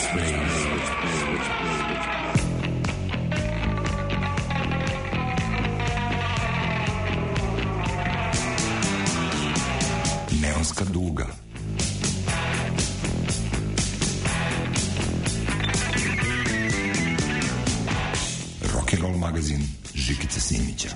Neonska duga. Rock'n'roll magazin Žikice Simića.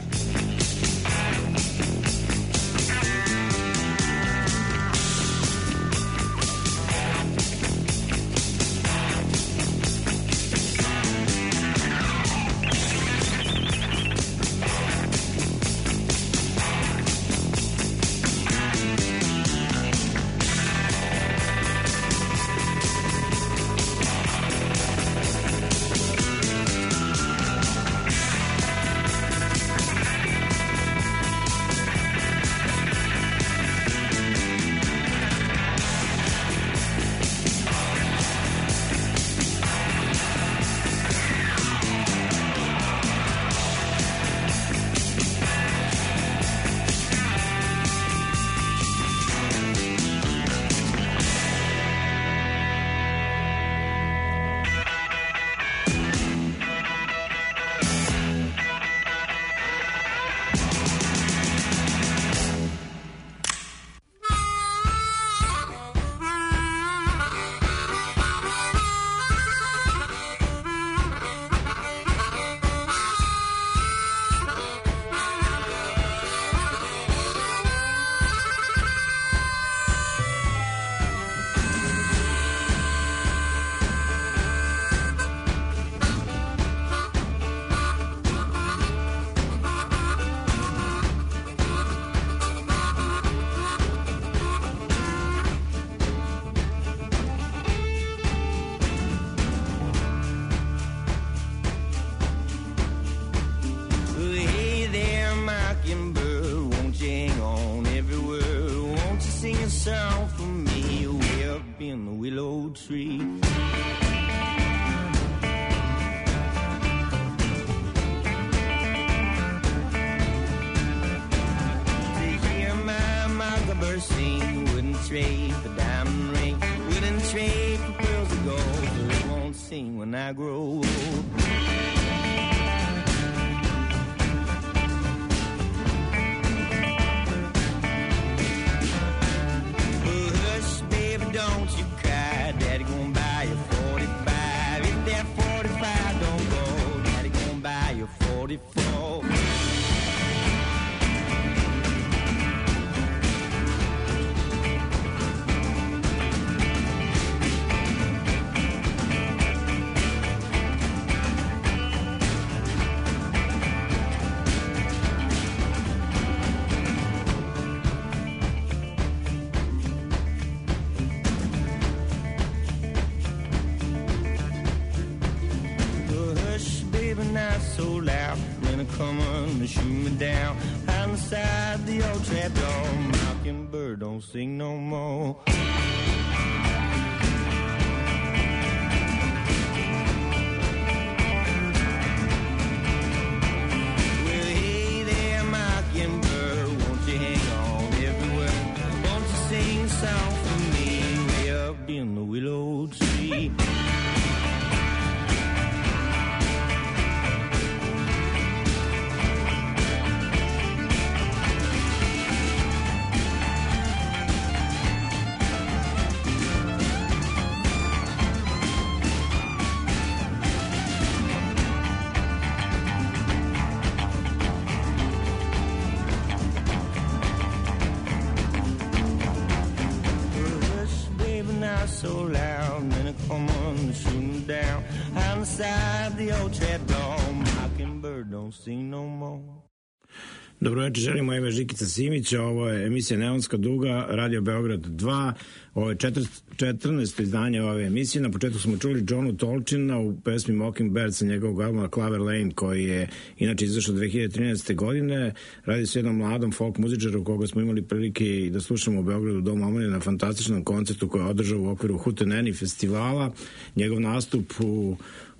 Sing no more. Well, hey there, Mockingbird, won't you hang on everywhere? Won't you sing a song for me way up in the willow tree? So loud, and it come on and shoot me down. Outside the old trap door, Mockingbird don't sing no more. Dobro večer, želimo ime Žikica Simića, ovo je emisija Neonska duga, Radio Beograd 2, ovo je 14. izdanje ove emisije. Na početku smo čuli Johnu Tolčina u pesmi Mockingbird sa njegovog albuma Clover Lane, koji je inače izašao 2013. godine. Radi se jednom mladom folk muzičaru koga smo imali prilike i da slušamo u Beogradu u Domu omladine na fantastičnom koncertu koji je održao u okviru Hootenanny festivala. Njegov nastup u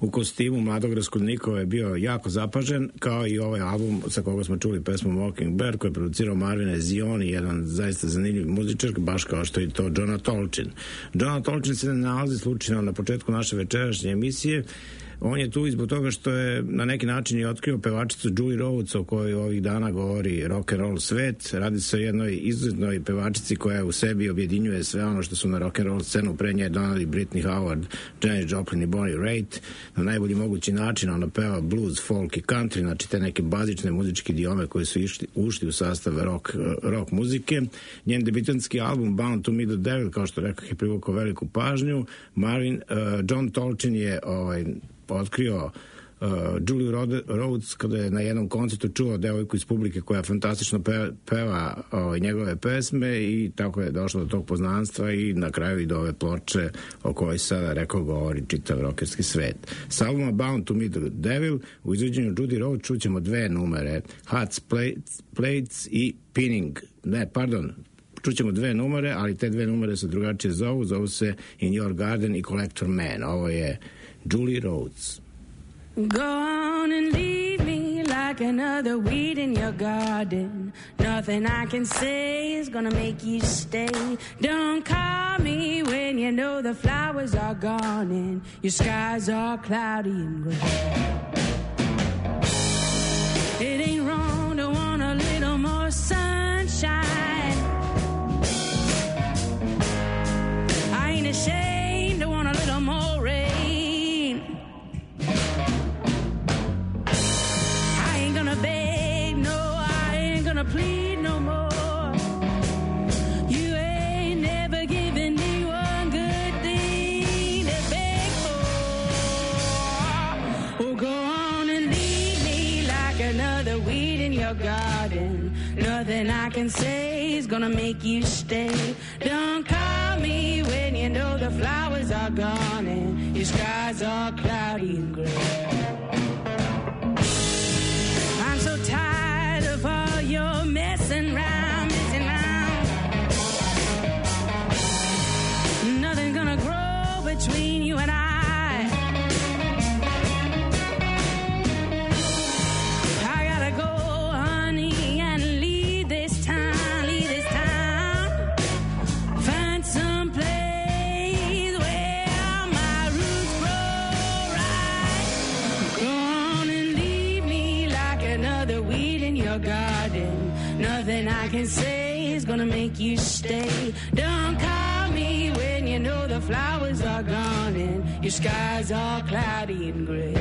u kostimu mladog Raskolnikova je bio jako zapažen, kao i ovaj album sa koga smo čuli pesmu Mockingbird, koji je producirao Marvin Ezioni, jedan zaista zanimljiv muzičar, baš kao što je to John Tolchin. John Tolchin se ne nalazi slučajno na početku naše večerašnje emisije. On je tu izbog toga što je na neki način i otkrio pevačicu Julie Rhodes, o kojoj ovih dana govori rock and roll svet. Radi se o jednoj izuzetnoj pevačici koja u sebi objedinjuje sve ono što su na rock and roll scenu pre nje donali Britney Howard, Janis Joplin i Bonnie Raitt. Na najbolji mogući način ona peva blues, folk i country, znači te neke bazične muzičke idiome koje su ušli u sastav rock muzike. Njen debitanski album Bound to Meet the Devil, kao što rekao, je privukao veliku pažnju. John Tolchin je otkrio Julie Rhodes kada je na jednom koncertu čuo devojku iz publike koja fantastično peva njegove pesme i tako je došlo do tog poznanstva i na kraju i do ove ploče o kojoj sada rekao govori čitav rokerski svet. S albuma Bound to Meet the Devil u izvođenju Judy Rhodes čućemo dve numere, Hot Plates i Pinning. Čućemo dve numere, ali te dve numere se drugačije zovu se In Your Garden i Collector Man. Ovo je Julie Rhodes. Go on and leave me like another weed in your garden. Nothing I can say is gonna make you stay. Don't call me when you know the flowers are gone and your skies are cloudy and gray. It ain't wrong to want a little more sunshine. I ain't ashamed to want a little more rain. Plead no more. You ain't never given me one good thing to beg for. Oh, go on and leave me like another weed in your garden. Nothing I can say is gonna make you stay. Don't call me when you know the flowers are gone and your skies are cloudy and gray. I'm so tired of all your messing round, messing round. Nothing's gonna grow between you and I. I gotta go, honey, and leave this town, leave this town. Find some place where my roots grow right. Go on and leave me like another weed in your garden. Nothing I can say is gonna make you stay. Don't call me when you know the flowers are gone and your skies are cloudy and gray.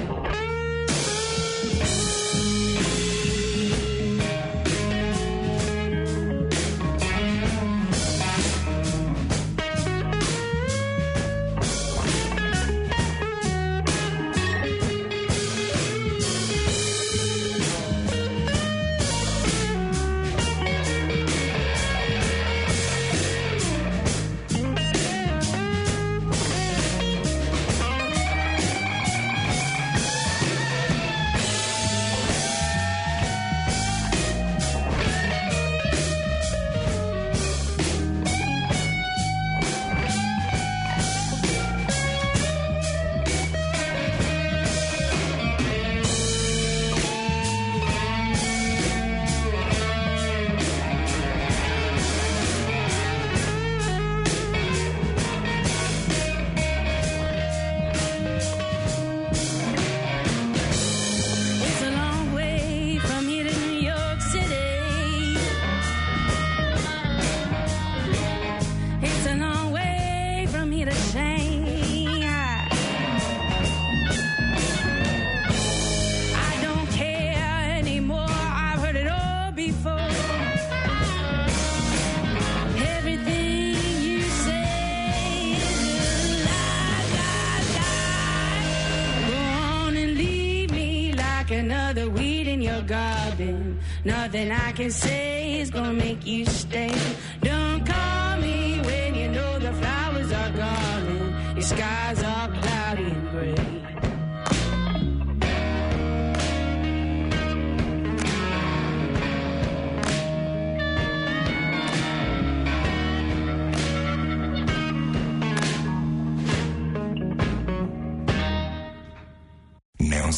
Another weed in your garden. Nothing I can say is gonna make you stay. Don't call me when you know the flowers are gone and your skies are cloudy and gray.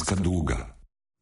Neonska duga.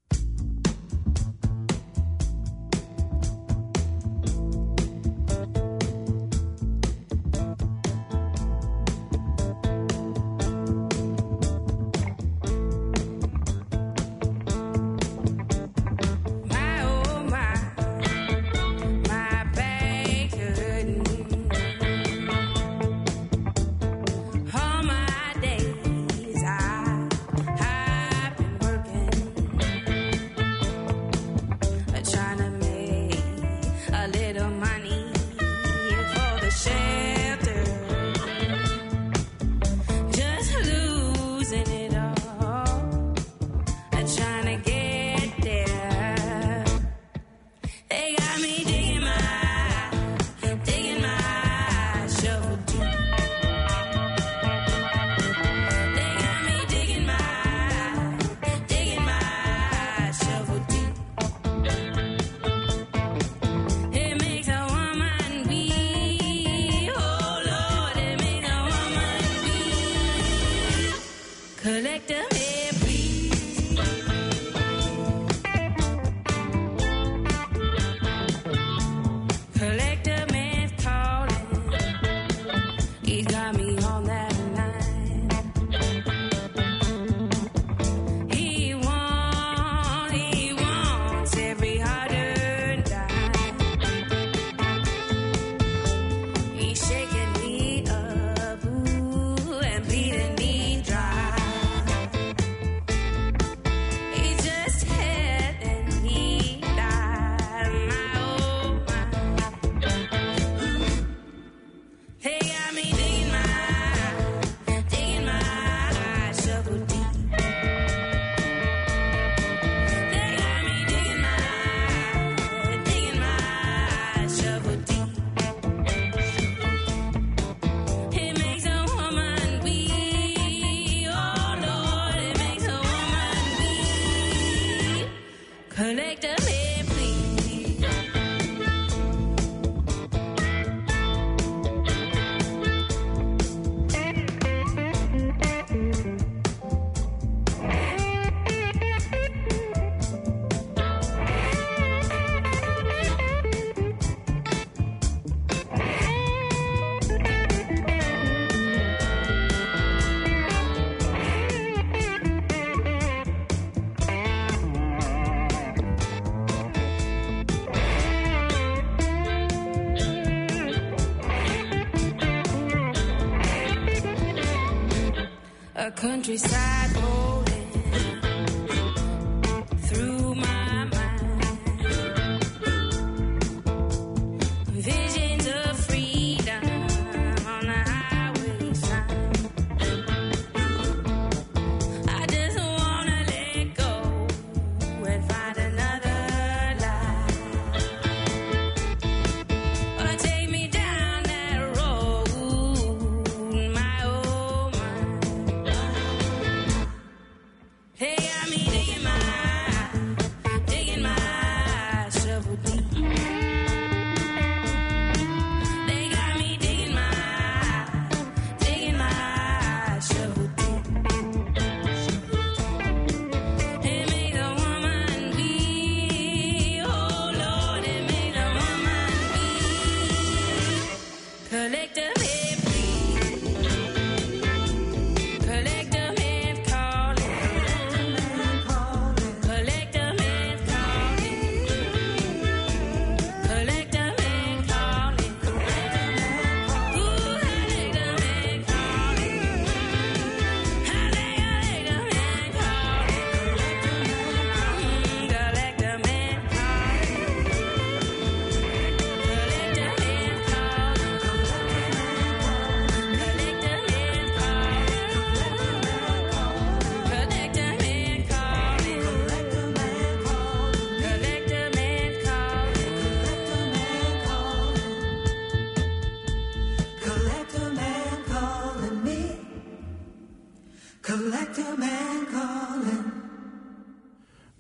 Countryside rolling through my mind, visions of freedom on the highway sign. I just wanna let go and find another life, or take me down that road, my oh my.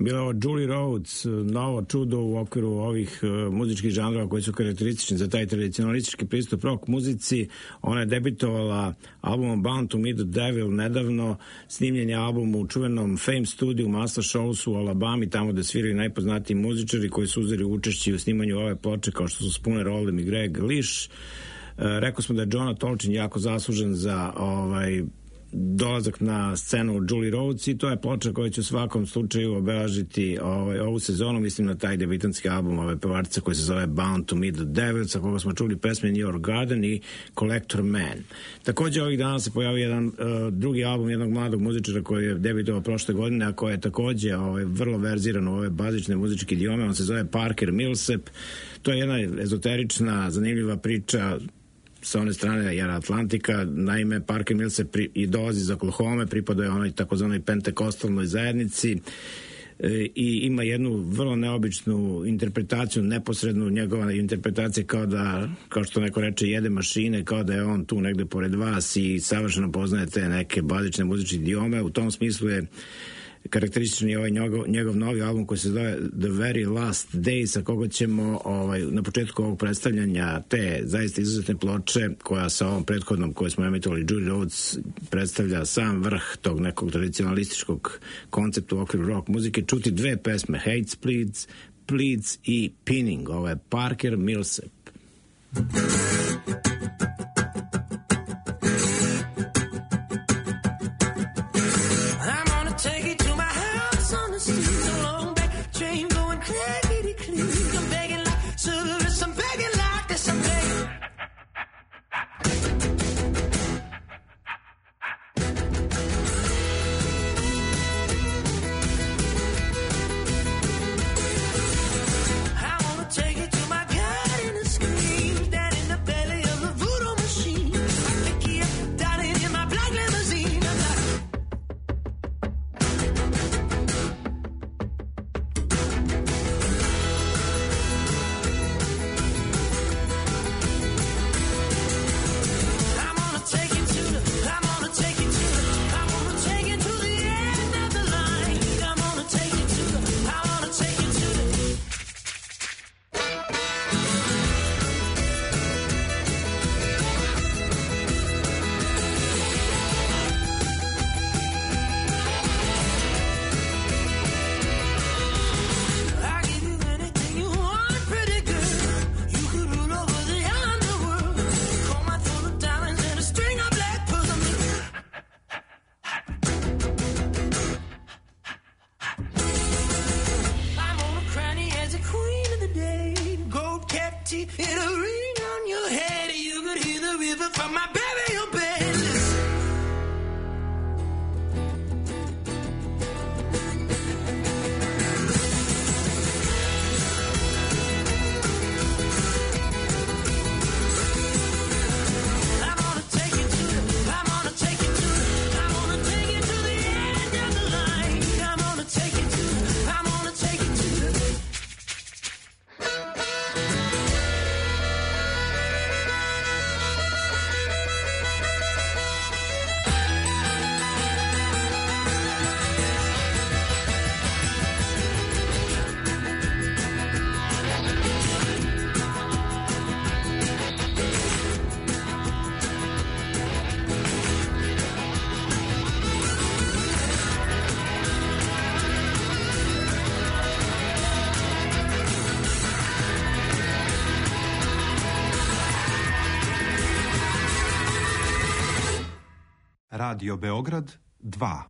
Bila je ovo Julie Rhodes, novo čudo u okviru ovih muzičkih žanrova koji su karakteristični za taj tradicionalistički pristup rock muzici. Ona je debitovala albumom Bound to Meet the Devil nedavno, snimljen je album u čuvenom Fame studiju Muscle Showsu u Alabami, tamo gde sviraju najpoznatiji muzičari koji su uzeli učešće u snimanju ove ploče, kao što su Spooner Oldham i Greg Lish. Rekao smo da je Jonah Tolchin jako zaslužen za dolazak na scenu Julie Rhodes i to je ploča koja će u svakom slučaju obeležiti ovu sezonu, mislim na taj debitanski album ove pevačice koji se zove Bound to Meet the Devil, sa koga smo čuli pesme New York Garden i Collector Man. Takođe ovih dana se pojavio jedan drugi album jednog mladog muzičara koji je debitovao prošle godine, a koji je takođe vrlo verziran u ove bazične muzičke idiome. On se zove Parker Millsap. To je jedna ezoterična, zanimljiva priča sa one strane Jara Atlantika. Naime, Parker Millsap i dolazi iz Oklahoma, pripada je onoj takozvanoj pentekostalnoj zajednici i ima jednu vrlo neobičnu interpretaciju, neposrednu njegova interpretacija kao što neko reče, jede mašine, kao da je on tu negde pored vas i savršeno poznaje te neke bazične muzičke idiome. U tom smislu je karakterističan je ovaj njegov novi album koji se zove The Very Last Days, sa koga ćemo na početku ovog predstavljanja te zaista izuzetne ploče, koja sa ovom prethodnom koju smo emitovali Julie Rhodes predstavlja sam vrh tog nekog tradicionalističkog koncepta u okviru rock muzike, čuti dve pesme, Hate Pleads i Pinning. Ovo je Parker Millsap. Radio Beograd 2.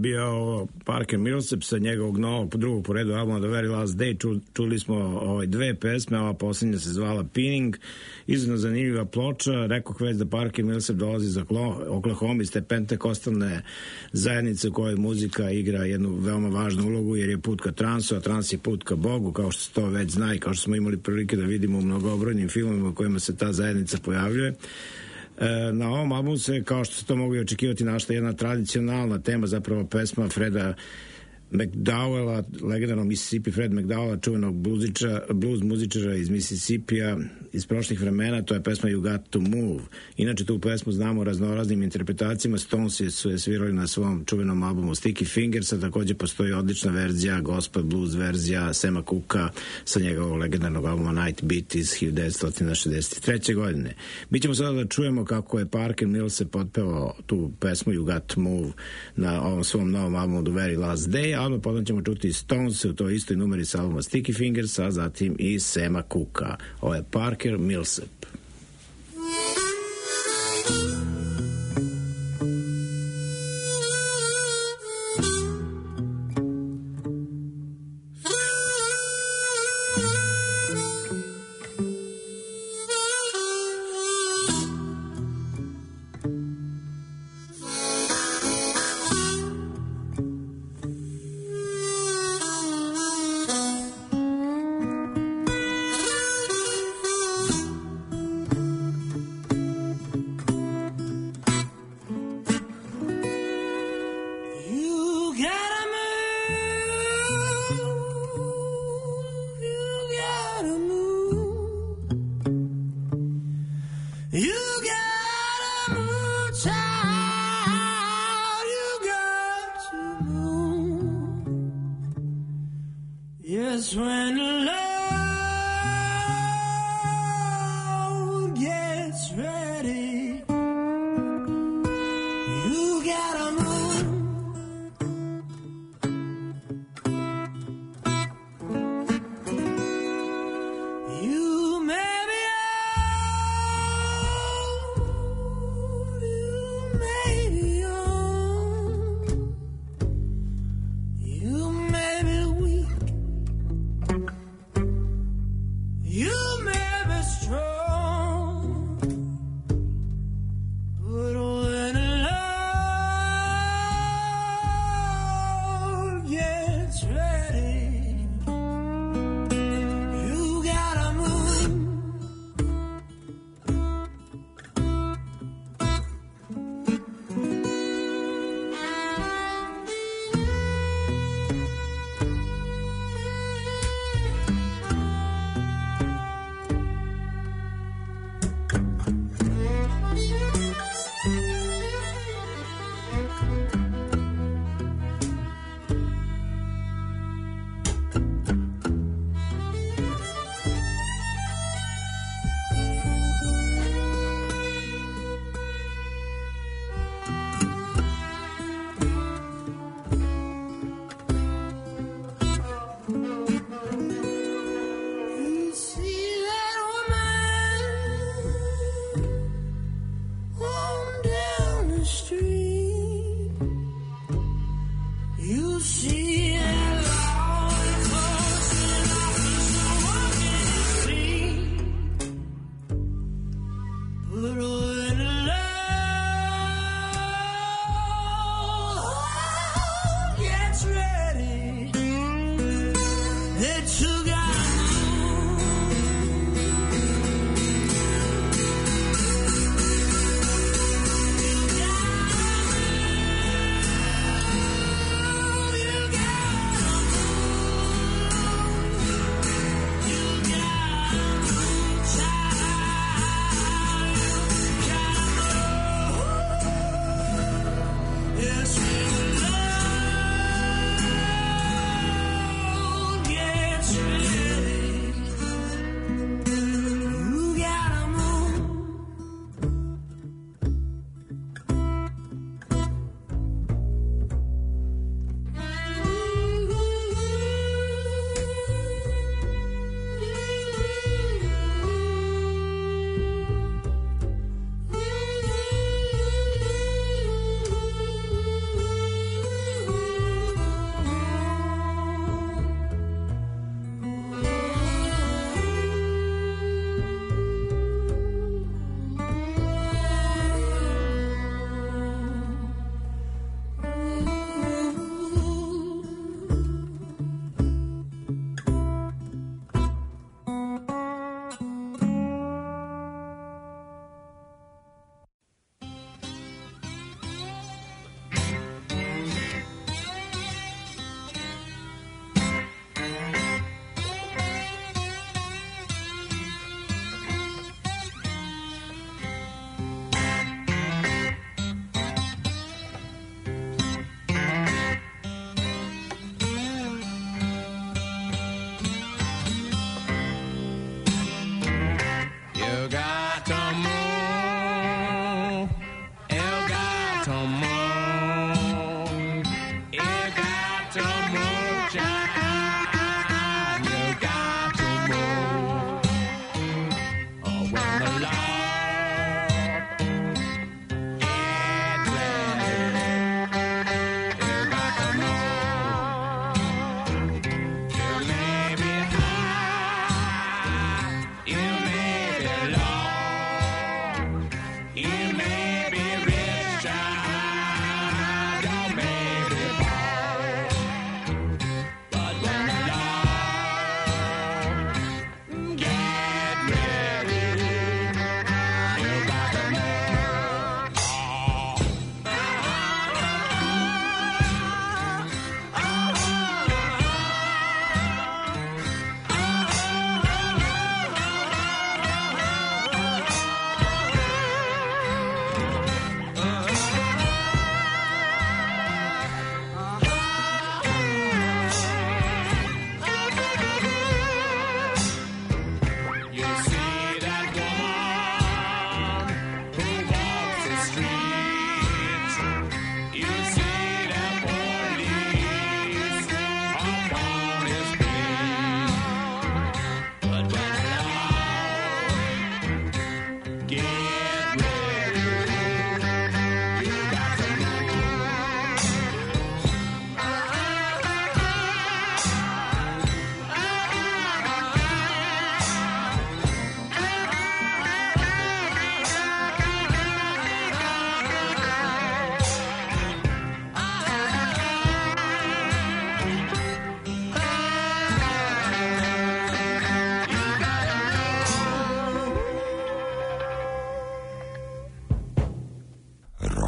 bio Parker Millsap sa njegovog novog drugog po redu albuma The Very Last Day. Čuli smo dve pesme, ova posljednja se zvala Pinning, izuzetno zanimljiva ploča. Rekoh već da Parker Millsap dolazi za Oklahoma iz te pentekostalne zajednice u kojoj muzika igra jednu veoma važnu ulogu, jer je put ka transu, a trans je put ka Bogu, kao što se to već zna i kao što smo imali prilike da vidimo u mnogobrojnim filmovima u kojima se ta zajednica pojavljuje. Na ovom albumu se, kao što se to mogu i očekivati, našla jedna tradicionalna tema, zapravo pesma Freda McDowella, legendarnog Mississippi Fred McDowella, čuvenog blues muzičara iz Mississippija iz prošlih vremena. To je pesma You Got to Move. Inače, tu pesmu znamo raznoraznim interpretacijama. Stonesi su je svirali na svom čuvenom albumu Sticky Fingers, a takođe postoji odlična verzija, gospel blues verzija Sama Cooka sa njegovog legendarnog albuma Night Beat iz 1963. godine. Mi ćemo sada da čujemo kako je Parker Millsap potpevao tu pesmu You Got to Move na ovom svom novom albumu The Very Last Day, a odmah potom ćemo čuti Stones u toj istoj numeri sa albuma Sticky Fingers, a zatim i Sama Cooka. Ovo je Parker Millsap.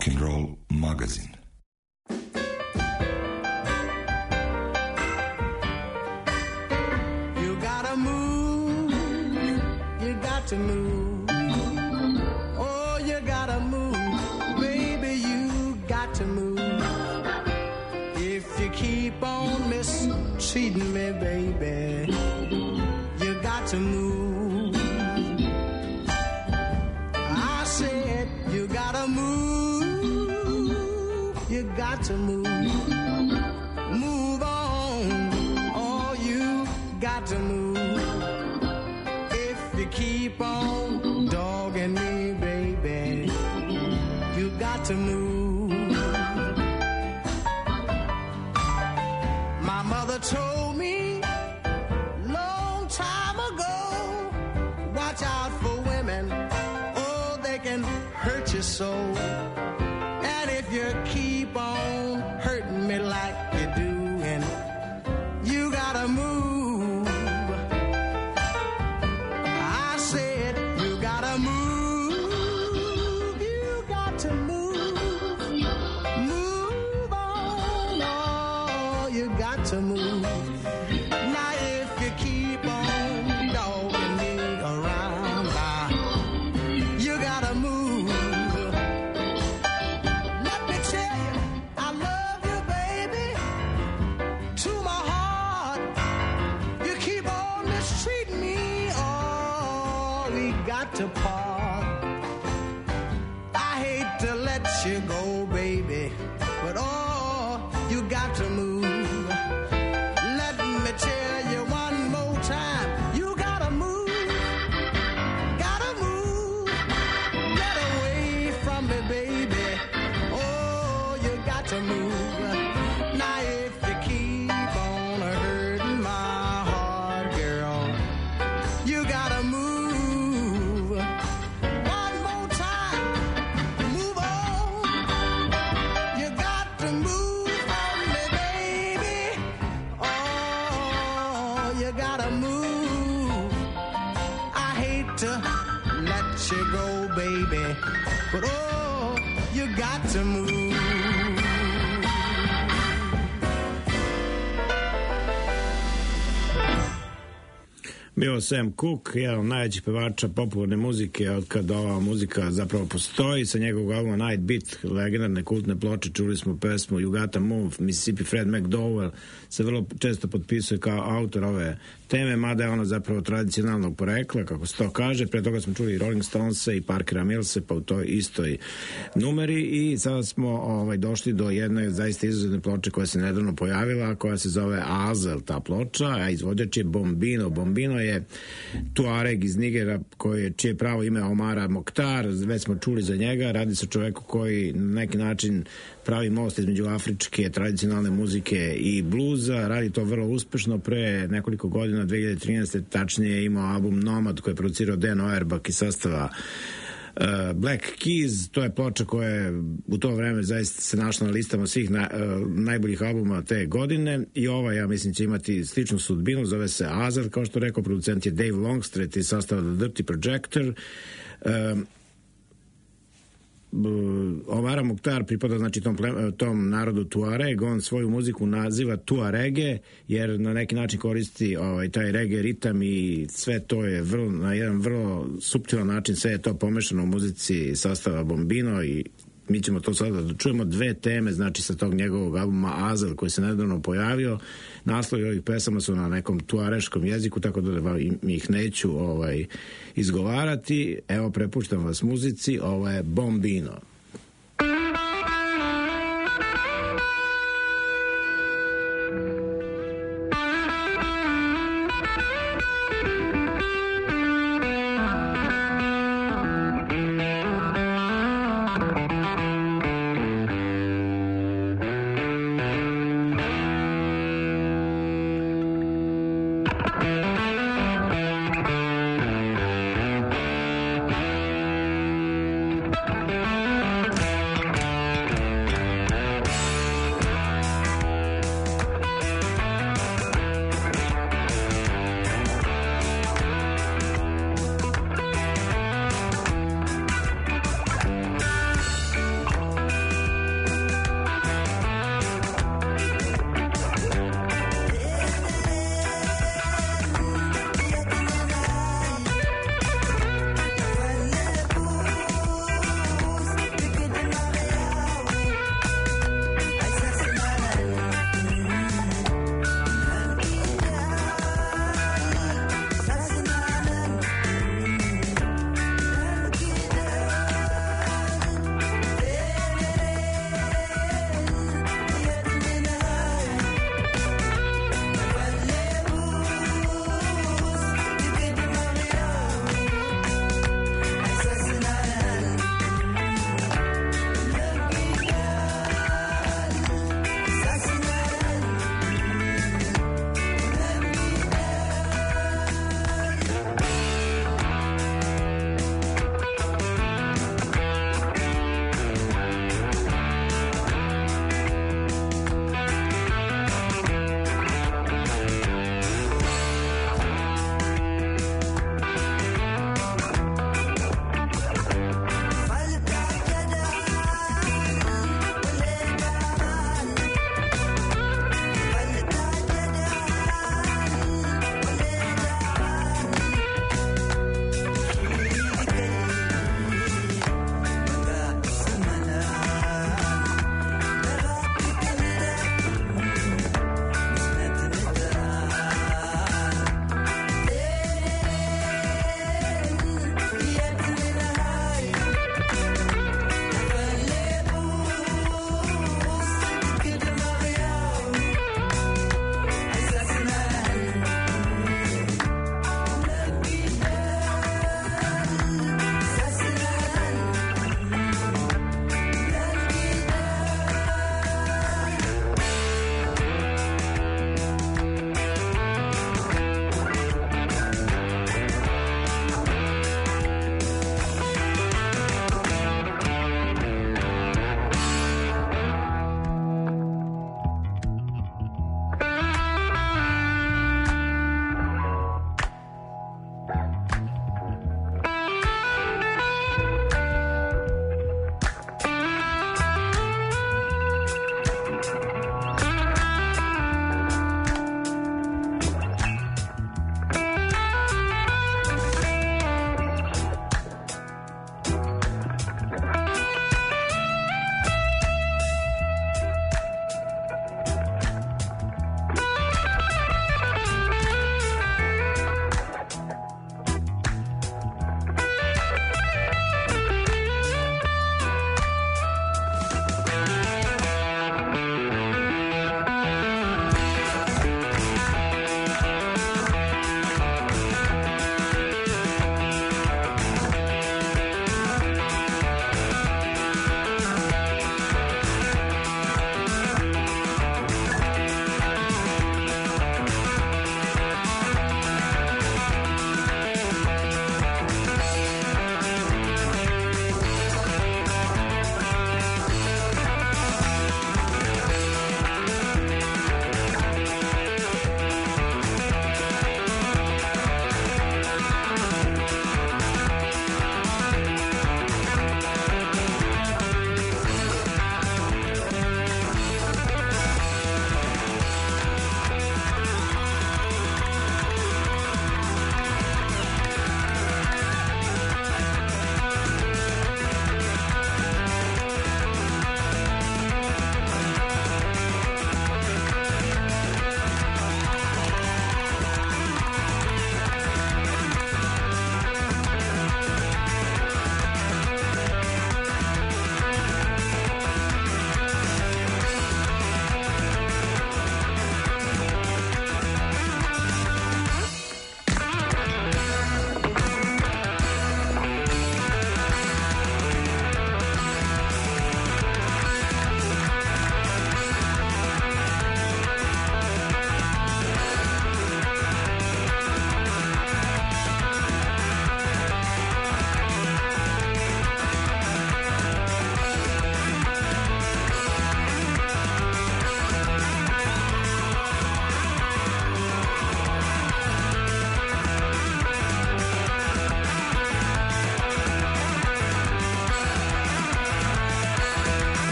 Rock'n'Roll magazin. You gotta move, you got to move. Oh, you gotta move, baby, you got to move. If you keep on mistreating me, baby, you got to move. I said you gotta move, you got to move. Move on, oh, you got to move. If you keep on dogging me, baby, you got to move. My mother told me long time ago, watch out for women, oh, they can hurt you so. And if you keep on hurting me like you're doing, you gotta move. I said you gotta move, you got to move. Move on, oh, you got to move. Now if you keep on dogging me around, you gotta move. Let me tell you, I love you, baby, to my heart. You keep on mistreating me, oh, we got to part. I hate to let you go, baby, but oh, you got to move. Let me tell you one more time, you gotta move, gotta move. Get away from me, baby, oh, you got to move. Now if you keep on hurting my heart, girl, you gotta move. One more time, move on. You got to move on me, baby. Oh, you gotta move. I hate to let you go, baby, but oh, you got to move. Bio Sam Cooke, jedan od najvećih pevača popularne muzike od kada ova muzika zapravo postoji, sa njegovog albuma Night Beat, legendarne kultne ploče, čuli smo pesmu You Gotta Move. Mississippi Fred McDowell se vrlo često potpisuje kao autor ove teme, mada je ona zapravo tradicionalnog porekla, kako se to kaže. Pre toga smo čuli Rolling Stonese i Parkera Millse, pa u toj istoj numeri, i sada smo došli do jedne zaista izuzetne ploče koja se nedavno pojavila, koja se zove Azel, ta ploča, a izvođač je Bombino. Bombino je Tuareg iz Nigera, čije pravo ime Omara Mokhtar, već smo čuli za njega. Radi se o čoveku koji na neki način pravi most između afričke tradicionalne muzike i bluza, radi to vrlo uspešno. Pre nekoliko godina, 2013. tačnije, je imao album Nomad koji je producirao Dan Auerbach iz sastava Black Keys. To je ploča koja je u to vreme zaista se našla na listama svih najboljih albuma te godine, i ova, ja mislim, će imati sličnu sudbinu. Zove se Azar, kao što rekao, producent je Dave Longstreet iz sastava The Dirty Projector. Omara Mokhtar pripada, znači, tom narodu Tuareg. On svoju muziku naziva Tuarege, jer na neki način koristi taj reggae ritam, i sve to je na jedan vrlo suptilan način, sve je to pomešano u muzici sastava Bombino, i mi ćemo to sada da čujemo dve teme, znači, sa tog njegovog albuma Azel koji se nedavno pojavio. Naslovi ovih pesama su na nekom tuareškom jeziku, tako da ih neću izgovarati. Evo, prepuštam vas muzici, ovo je Bombino.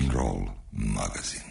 Rock'n'Roll magazin.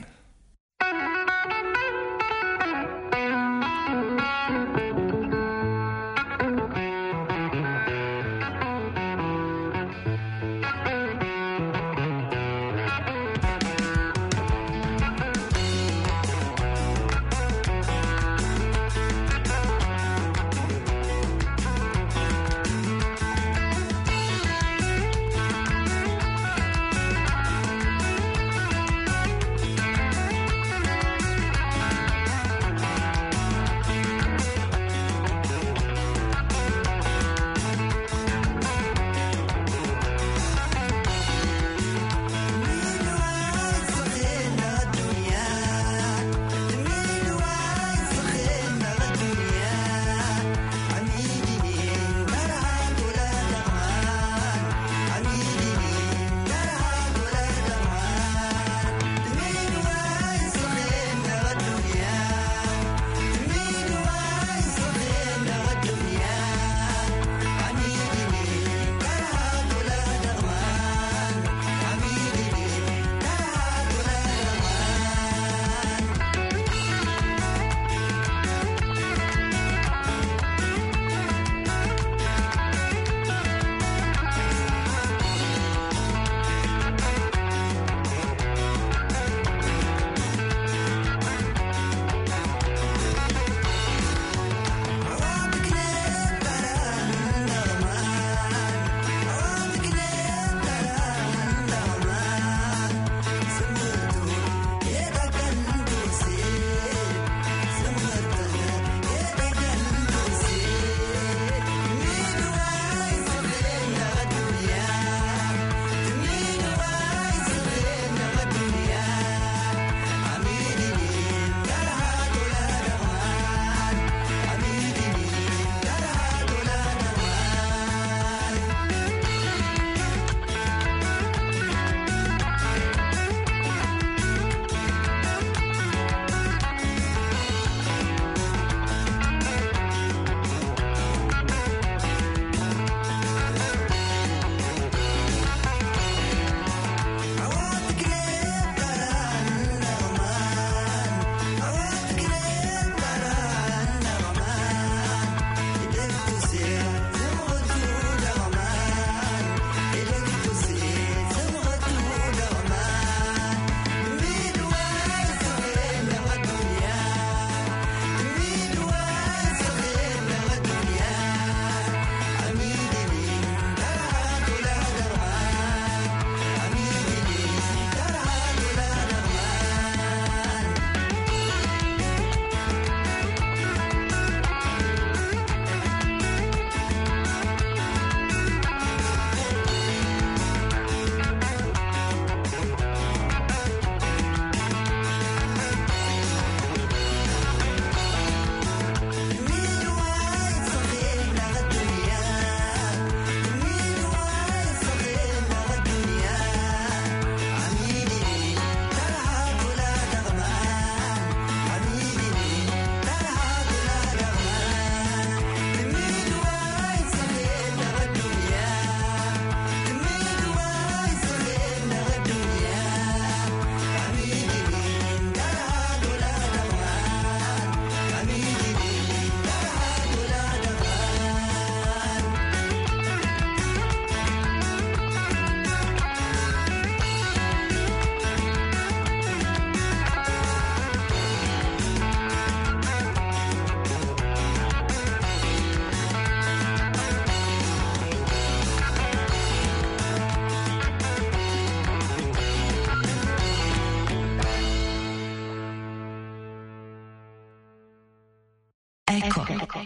Eko.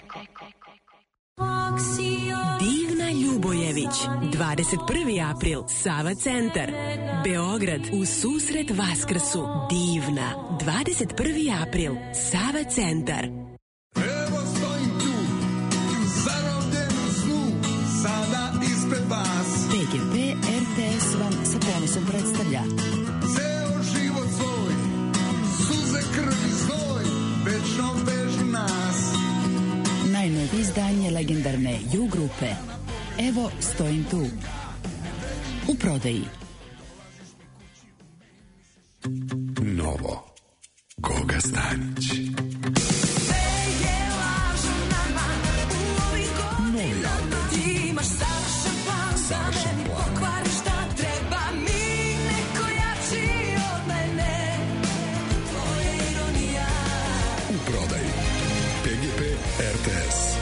Divna Ljubojević, 21. april, Sava centar, Beograd, u susret Vaskrsu. Divna, 21. april, Sava centar. Evo stojim tu, zarobljen u snu, sada ispred vas. PGP RTS vam sa ponosom predstavlja Ceo život svoj, suze, krv i znoj, večno vežu nas. najnovije izdanje legendarne Ju grupe. Evo stojim tu. U prodaji. novo. Goga Stanić. Novi album. Savršen plan. U prodaji. PGP RTS.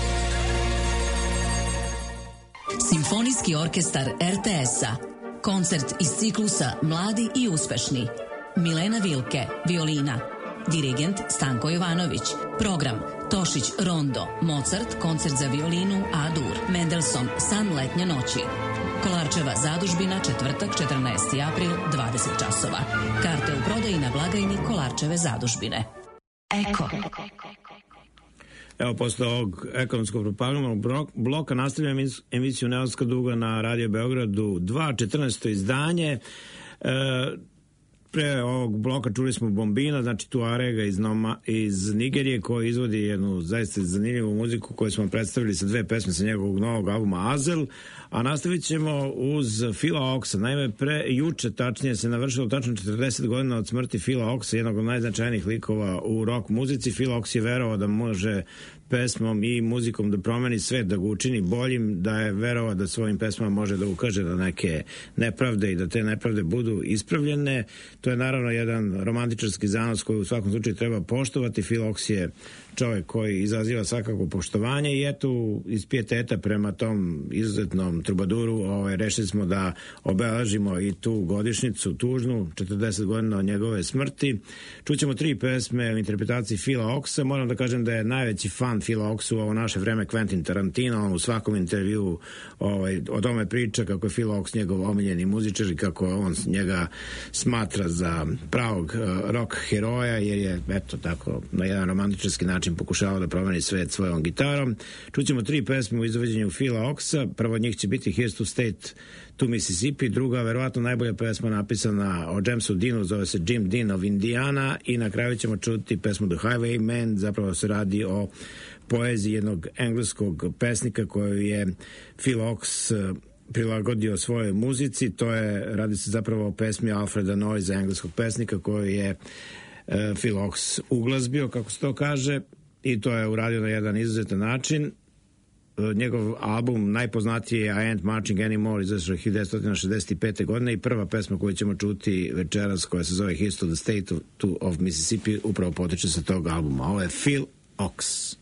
Simfonijski orkestar RTS-a. Koncert iz ciklusa Mladi i uspešni. Milena Vilke, violina. Dirigent Stanko Jovanović. Program Tošić Rondo, Mozart, koncert za violinu A-dur. Mendelssohn, San letnje noći. Kolarčeva zadužbina, četvrtak, 14. april, 20 časova. Karte u prodaji na blagajni Kolarčeve zadužbine. Eko. Evo, posle ovog ekonomskog propagandnog bloka nastavljam emisiju Neonska duga na Radio Beogradu 2, 14. izdanje. Pre ovog bloka čuli smo Bombina, znači Tuarega iz Nigerije, koji izvodi jednu zaista zanimljivu muziku koju smo predstavili sa dve pesme sa njegovog novog albuma Azel, a nastavit ćemo uz Phila Oaksa. Naime, juče tačnije se navršilo tačno 40 godina od smrti Phila Oaksa, jednog od najznačajnijih likova u rock muzici. Phil Oaks je verovao da može pesmom i muzikom da promeni svet, da ga učini boljim, da je verovao da svojim pesmama može da ukaže na neke nepravde i da te nepravde budu ispravljene. To je naravno jedan romantičarski zanos koji u svakom slučaju treba poštovati. Phil Oaks je čovjek koji izaziva svakako poštovanje i eto, iz pijeteta prema tom izuzetnom trubaduru rešili smo da obeležimo i tu godišnjicu tužnu, 40 godina od njegove smrti. Čućemo 3 pesme u interpretaciji Phila Oaksa. Moram da kažem da je najveći fan Phila Oaksa u ovo naše vreme Quentin Tarantino. On u svakom intervju o tome priča kako je Phil Oaks njegov omiljeni muzičar i kako on njega smatra za pravog rock heroja, jer je eto tako na jedan romantičarski način pokušavao da promeni svet svojom gitarom. Čućemo 3 pesme u izvođenju Phila Oaksa. Prvo od njih će biti Here's to State to Mississippi, druga, verovatno najbolja pesma napisana o Jamesu Deanu, zove se Jim Dean of Indiana, i na kraju ćemo čuti pesmu The Highwayman. Zapravo se radi o poeziji jednog engleskog pesnika koju je Phil Oaks prilagodio svojoj muzici. Radi se zapravo o pesmi Alfreda Noyza, engleskog pesnika, koju je Phil Oaks uglazbio, kako se to kaže, i to je uradio na jedan izuzetan način. Njegov album najpoznatiji je I Ain't Marching Anymore, izašao 1965. godine, i prva pesma koju ćemo čuti večeras, koja se zove Here's to the State of Mississippi, upravo potiče sa tog albuma. Ovo je Phil Oaks.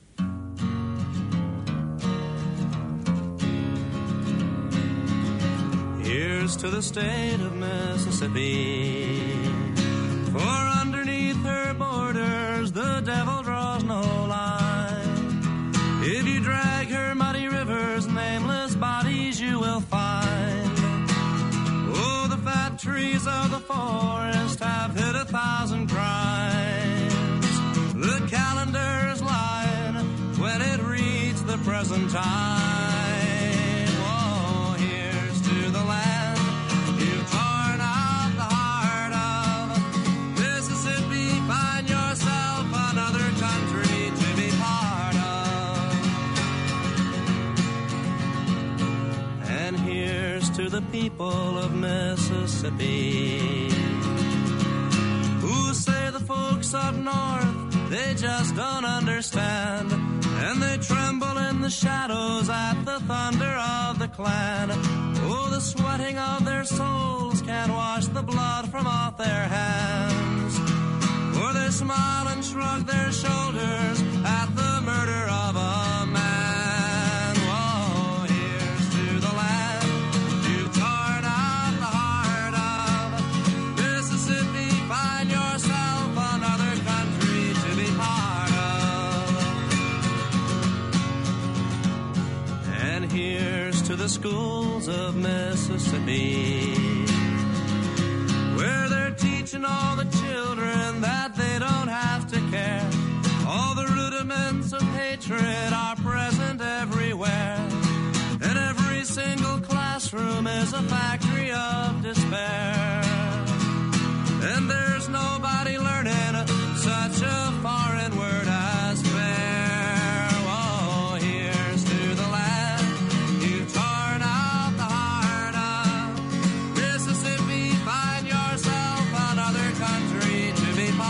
Here's to the state of Mississippi, for underneath her borders the devil draws no line. If you drag her muddy rivers, nameless bodies you will find. Oh, the fat trees of the forest have hid 1,000 crimes. The calendar is lying when it reads the present time. Oh, here's to the land you've torn out the heart of. Mississippi, find yourself another country to be part of. And here's to the people of Mississippi, who say the folks up north, they just don't understand, and they tremble in the shadows at the thunder of the Klan. Oh, the sweating of their souls can't wash the blood from off their hands, or they smile and shrug their shoulders at the murder of a man. Oh, here's to the land you've torn out the heart of. Mississippi, find yourself another country to be part of. And here's to the schools of Mississippi, where they're teaching all the children that they don't have to care. All the rudiments of hatred are present everywhere, and every single classroom is a factory of despair. And there's nobody learning such a foreign word as fair. Oh, here's to the land you've torn out the heart of. Mississippi, find yourself another country to be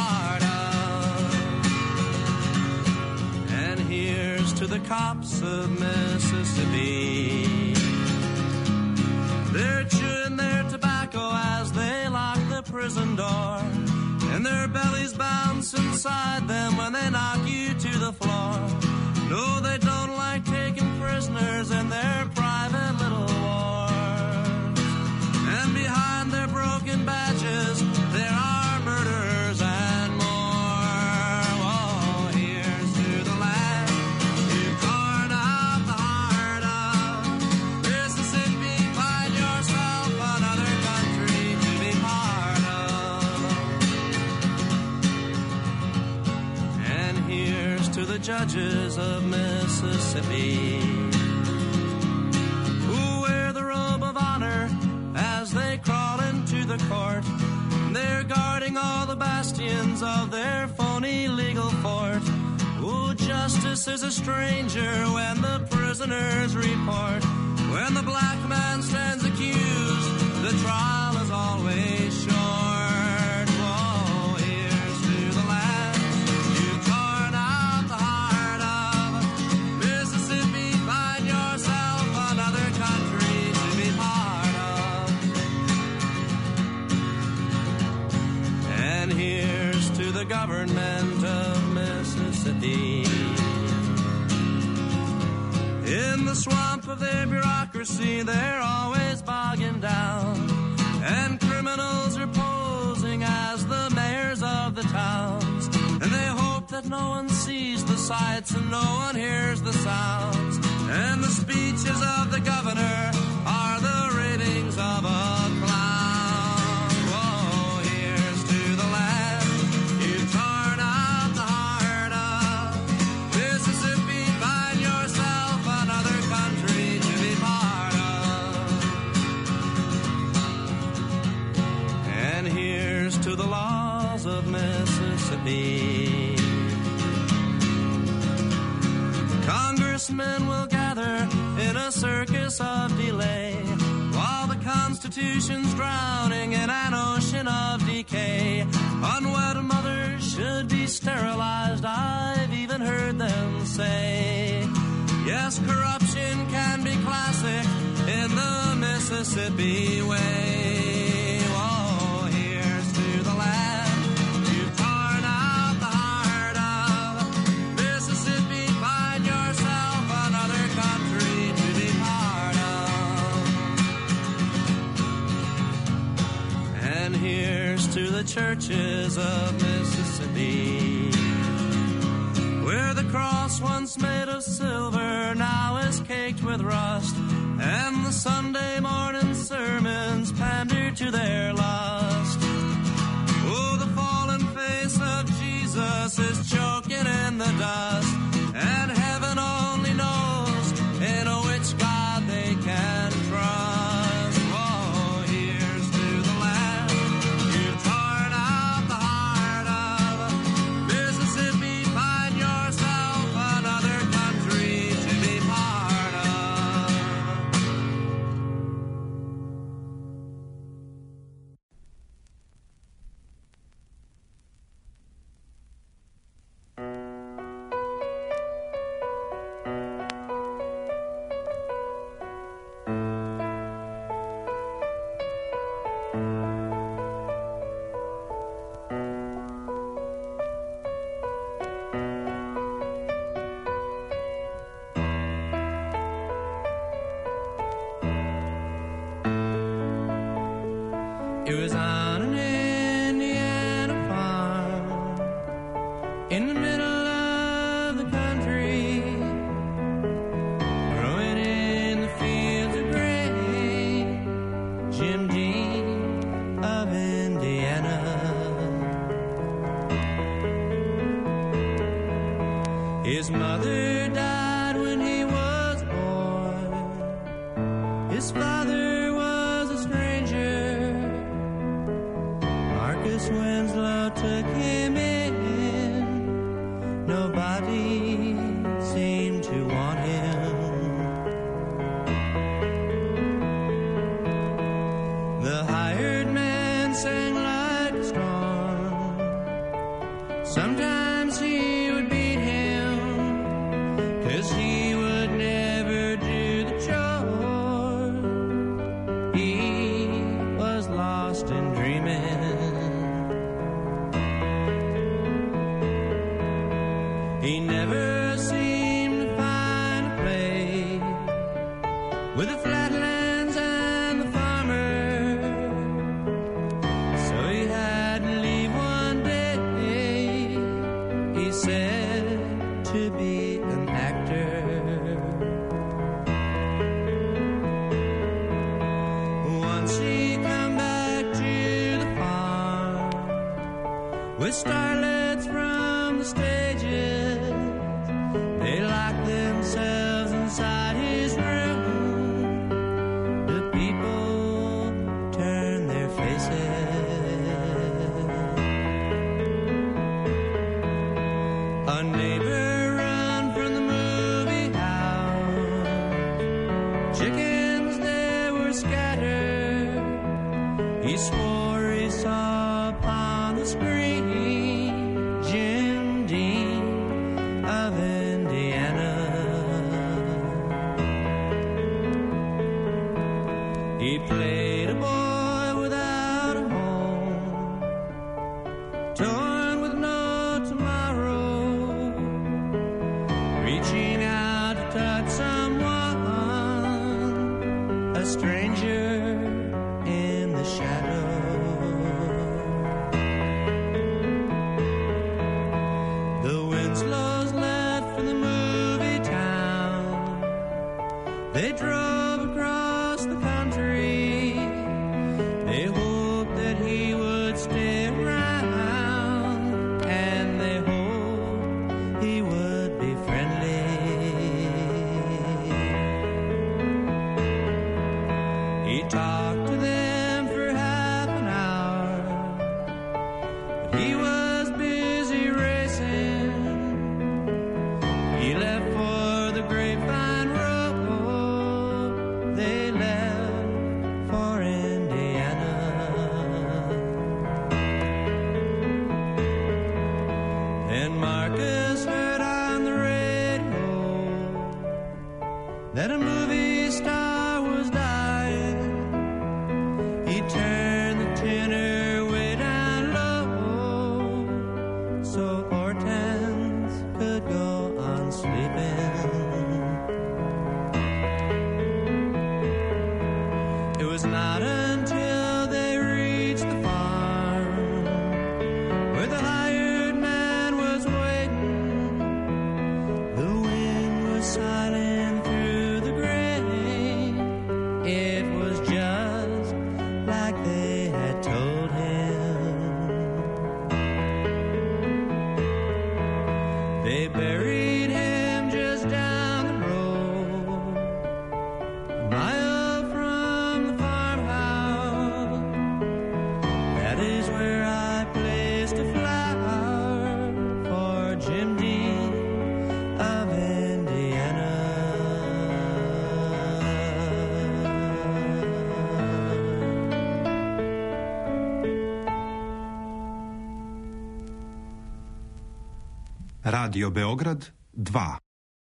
beside them when they knock you to the floor. No, they don't like taking prisoners in their private little wars. And behind their broken badges, there are murderers and more. Oh, here's to the land you've torn out the heart of. Mississippi, find yourself another country to be part of. And here's to the judges of Mississippi, who wear the robe of honor as they crawl into the court. They're guarding all the bastions of their phony legal fort. Oh, justice is a stranger when the prisoners report. When the black man stands accused, the trial is always short. Oh, here's to the land you've torn out the heart of. Mississippi, find yourself another country to be part of. And here's to the government of Mississippi. In the swamp of their bureaucracy, they're always bogging down. And criminals are posing as the mayors of the towns. And they hope that no one sees the sights and no one hears the sounds. And the speeches of the governor are the ratings of a clown. Whoa, here's to the land you've torn out the heart of. Mississippi, find yourself another country to be part of. And here's to the laws of Mississippi. Congressmen will gather in a circus of delay, while the Constitution's drowning in an ocean of decay. Unwed mothers should be sterilized, I've even heard them say. Yes, corruption can be classic in the Mississippi way. Oh, here's to the land you've torn out the heart of. Mississippi, find yourself another country to be part of. And here's to the churches of Mississippi, where the cross once made of silver now is caked with rust, and the Sunday morning sermons pander to their lust. Oh, the fallen face of Jesus is choking in the dust, and heaven only knows in which God they can trust. Oh, here's to the land you've torn out the heart of. Mississippi, find yourself another country to be part of. It was on an Indiana farm in the middle of the country, growing in the fields of grain. Jim Dean of Indiana. His mother died when he was born. His father was a stranger. Marcus Winslow took him in. Nobody seemed to want him. The hired man sang like a storm. Sometimes he would beat him, 'cause he would never do the chore. He was lost in dreaming. with the flatlands and the farmer. So he had to leave one day, he said, to be an actor. Once he come back to the farm with starlets from the stages, they locked themselves inside his room. The people turned their faces. A neighbor run from the movie house. Chickens they were scattered. He swore he saw upon the screen Jim Dean of Indiana. He played a boy without a home, torn with no tomorrow, reaching out to touch someone, a stranger in the shadow. The Winslows left for the movie town. They drove across the country. They hoped that he would stay around, and they hoped he would be friendly. He talked to them for half an hour, but he was busy racing. He left for the Grapevine Road. They left for Indiana. And Marcus heard on the radio that a movie star was dying. He turned the tenor way down low so Hortense could go on sleeping. It was not until they reached the farm where the hired man was waiting. The wind was silent through the grain. It was just like they had told him. They buried him just down the road, a mile from the farmhouse. That is where I placed a flower for Jim Dean of Indiana. Radio Beograd 2.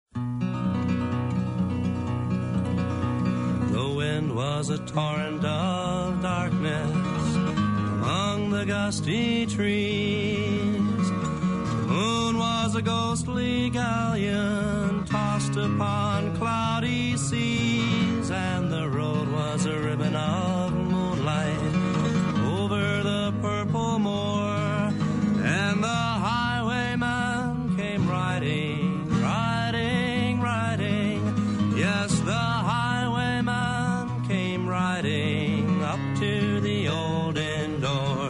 The wind was a torrent of darkness among the gusty trees. The moon was a ghostly galleon tossed upon cloudy seas, and the road was a ribbon of moonlight over the purple moor. And the highwayman came riding, riding, riding. Yes, the highwayman came riding up to the old inn door.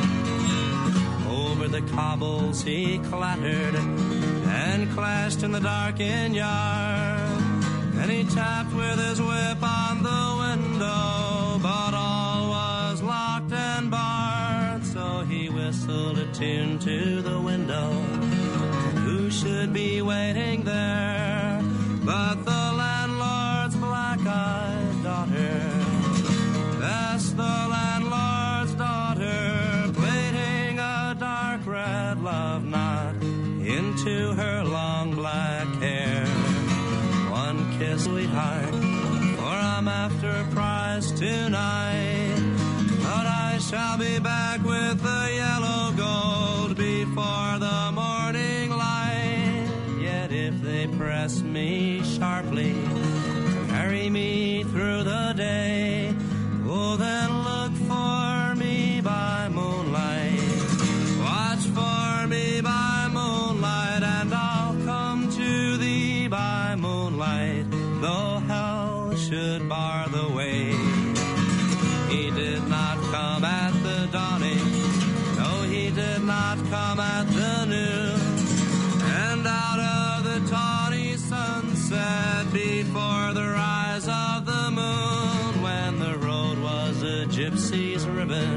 Over the cobbles he clattered and clashed in the darkened yard. And he tapped with his whip on the window, but all was locked and barred. So he whistled a tune to the window. Who should be waiting there but the landlord's black-eyed daughter? That's the landlord's daughter, plaiting a dark red love knot into her long black hair. One kiss, sweetheart, for I'm after a prize tonight. But I shall be back with the yellow gold before the morning light. Yet if they press me sharply, carry me through bar the way. He did not come at the dawning, no, he did not come at the noon. And out of the tawny sunset, before the rise of the moon, when the road was a gypsy's ribbon,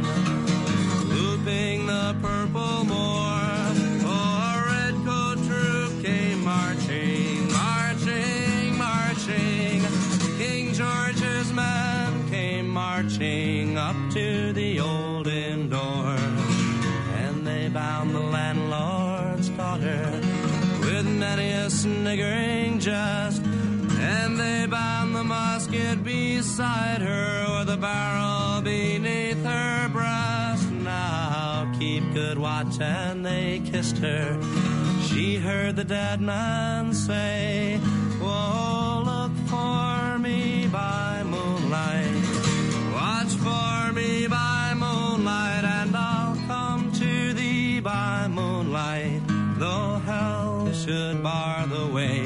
looping the purple moor, oh, a redcoat troop came marching, marching, marching. King George's men came marching up to the old inn door, and they bound the landlord's daughter with many a sniggering jest, and they bound the musket beside her with a barrel beneath her breast. Now keep good watch, and they kissed her. She heard the dead man say, "Whoa, look for me by moonlight, watch for me by moonlight, and I'll come to thee by moonlight, though hell should bar the way.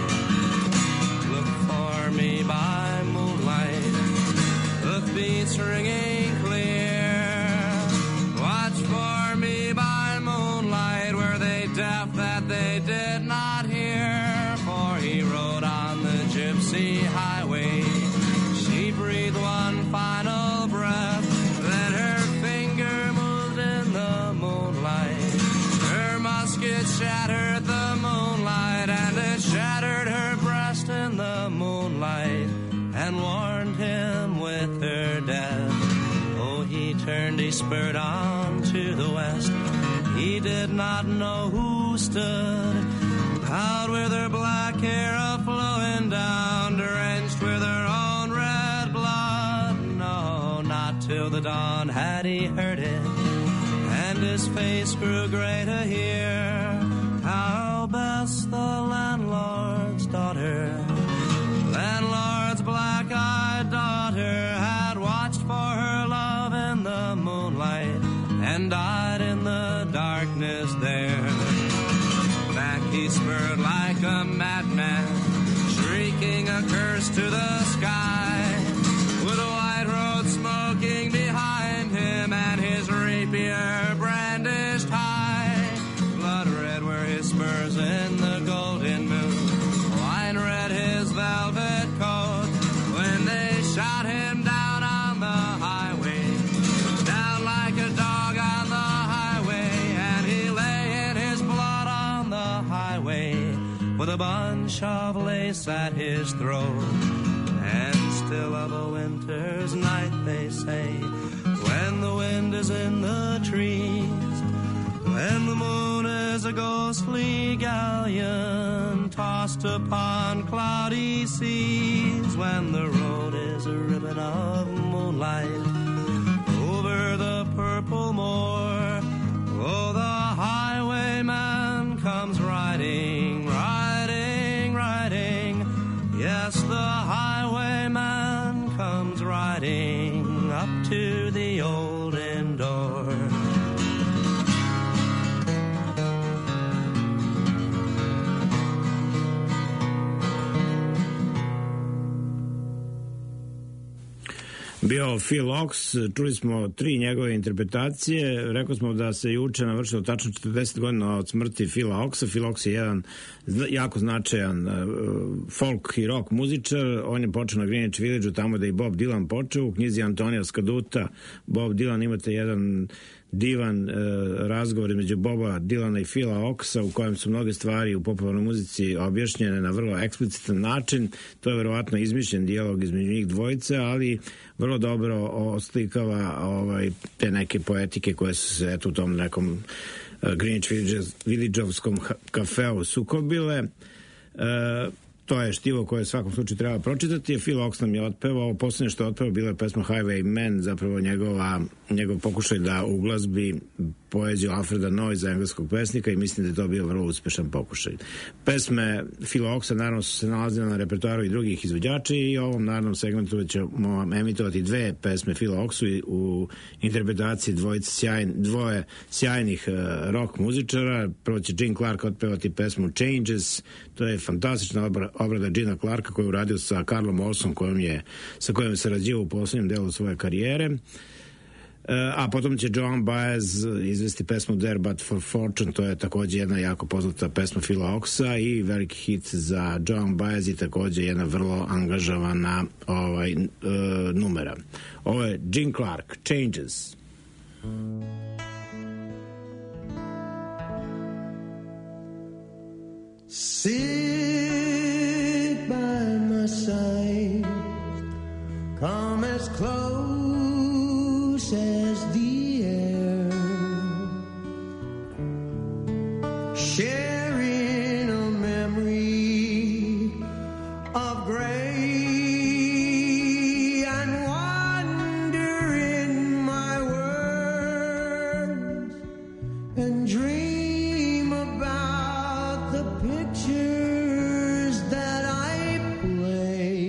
Look for me by moonlight, the beats ringing clear. Watch for me by moonlight, were they deaf that they did not hear? For he rode on the gypsy highway. She breathed one final breath, then her finger moved in the moonlight. Her musket shattered the moonlight, and it shattered her breast in the moonlight, and warned him with her death. Oh, he turned, he spurred on to the west. He did not know who stood, proud with her black hair a-flowing down, drenched with her own red blood. No, not till the dawn had he heard it, and his face grew gray to hear how best the landlord's daughter, landlord's black-eyed daughter, had watched for her love in the moonlight and died in the darkness there. Back he spurred like a madman, shrieking a curse to the sky, with a white road smoking behind him and his rapier brandished high. Blood red were his spurs in the golden moon, wine red his velvet coat, when they shot him down on the highway, down like a dog on the highway, and he lay in his blood on the highway, with a bunch of lace at his throat. And still of a winter's night, they say, when the wind is in the trees, when the moon is a ghostly galleon tossed upon cloudy seas, when the road is a ribbon of moonlight over the purple moor, oh, the highwayman comes riding, riding, riding. Yes, the highwayman comes riding up to the old inn door. Bio Phil Ochs, čuli smo 3 njegove interpretacije, rekao smo da se juče navršilo tačno 40 godina od smrti Phila Ochsa. Phil Ochs je jedan jako značajan folk i rock muzičar, on je počeo na Greenwich Village-u, tamo da i Bob Dylan počeo. U knjizi Antonija Skaduta Bob Dylan imate jedan divan razgovor između Boba Dylana i Phila Ochsa, u kojem su mnoge stvari u popularnoj muzici objašnjene na vrlo eksplicitan način. To je verovatno izmišljen dijalog između njih dvojice, ali vrlo dobro oslikava te neke poetike koje su se u tom nekom Greenwich Village-ovskom kafeu sukobile. To je štivo koje u svakom slučaju treba pročitati. Phil Ochs nam je otpevao, poslednje što je otpevao bila je pesma Highwayman, zapravo njegov pokušaj da u glazbi poeziju Alfreda Noyza, engleskog pesnika, i mislim da je to bio vrlo uspešan pokušaj. Pesme Phila Oaksa naravno su se nalazile na repertoaru i drugih izvođača i u ovom naravnom segmentu ćemo emitovati dve pesme Phila Oaksu u interpretaciji dvoje sjajnih rock muzičara. Prvo će Gene Clark otpevati pesmu Changes, to je fantastična obrada Gina Clarka koju je uradio sa Carlom Olsom sa kojom je sarađivao u poslednjem delu svoje karijere. A potom će Joan Baez izvesti pesmu There But For Fortune, to je takođe jedna jako poznata pesma Phila Oaksa i veliki hit za Joan Baez i takođe jedna vrlo angažovana numera. Ovo je Gene Clark, Changes. Sit by my side, come as close as the air, sharing a memory of gray and wander in my words and dream about the pictures that I play.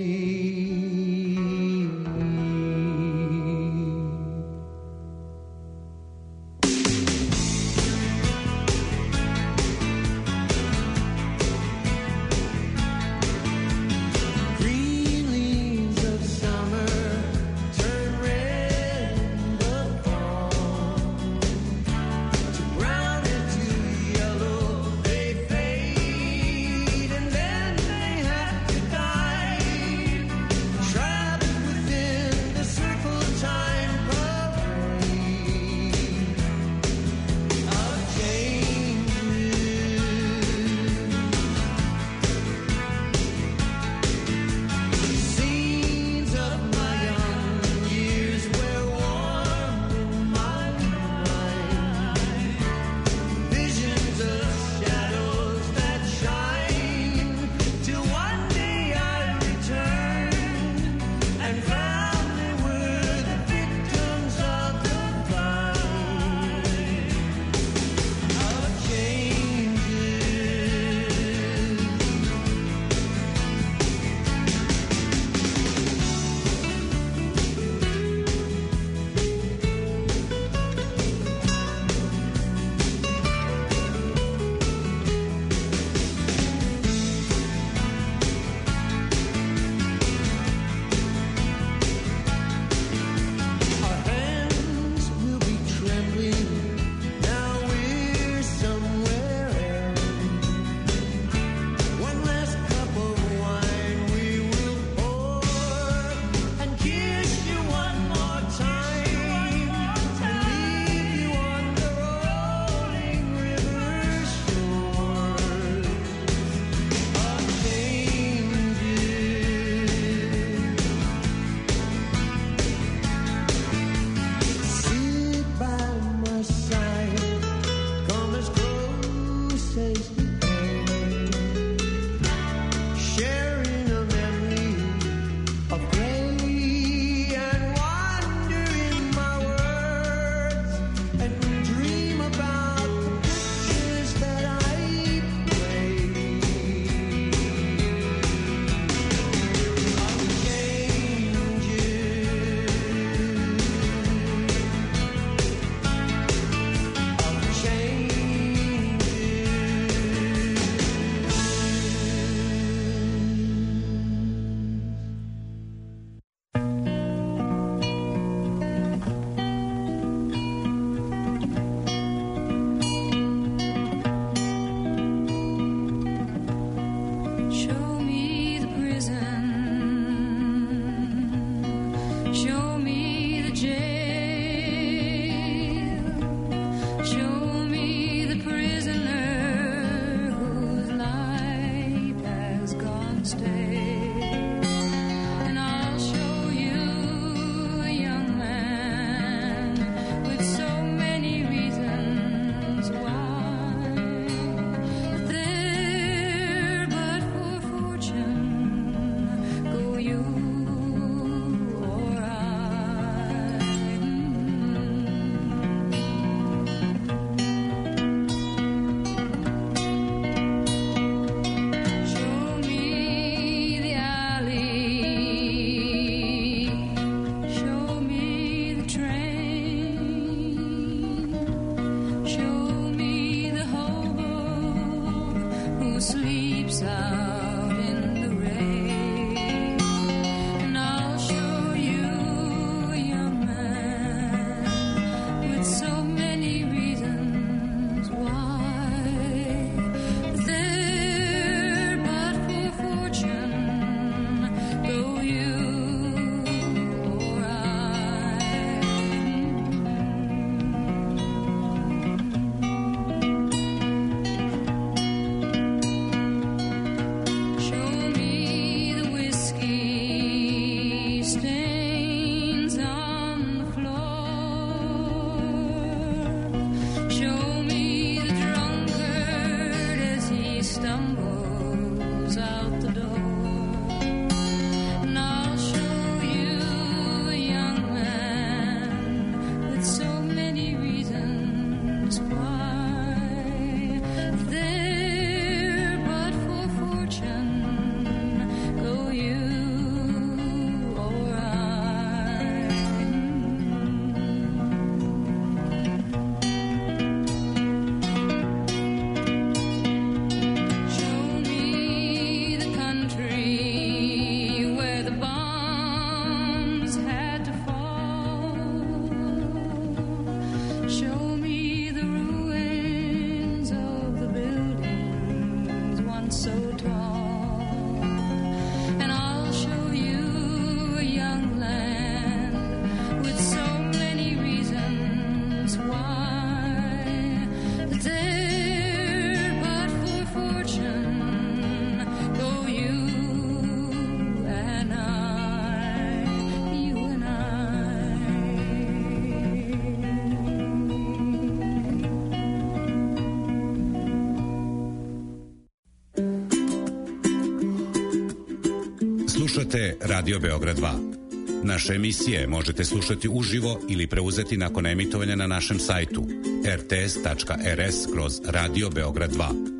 Slušate Radio Beograd 2. Naše emisije možete slušati uživo ili preuzeti nakon emitovanja na našem sajtu rts.rs/Radio Beograd 2.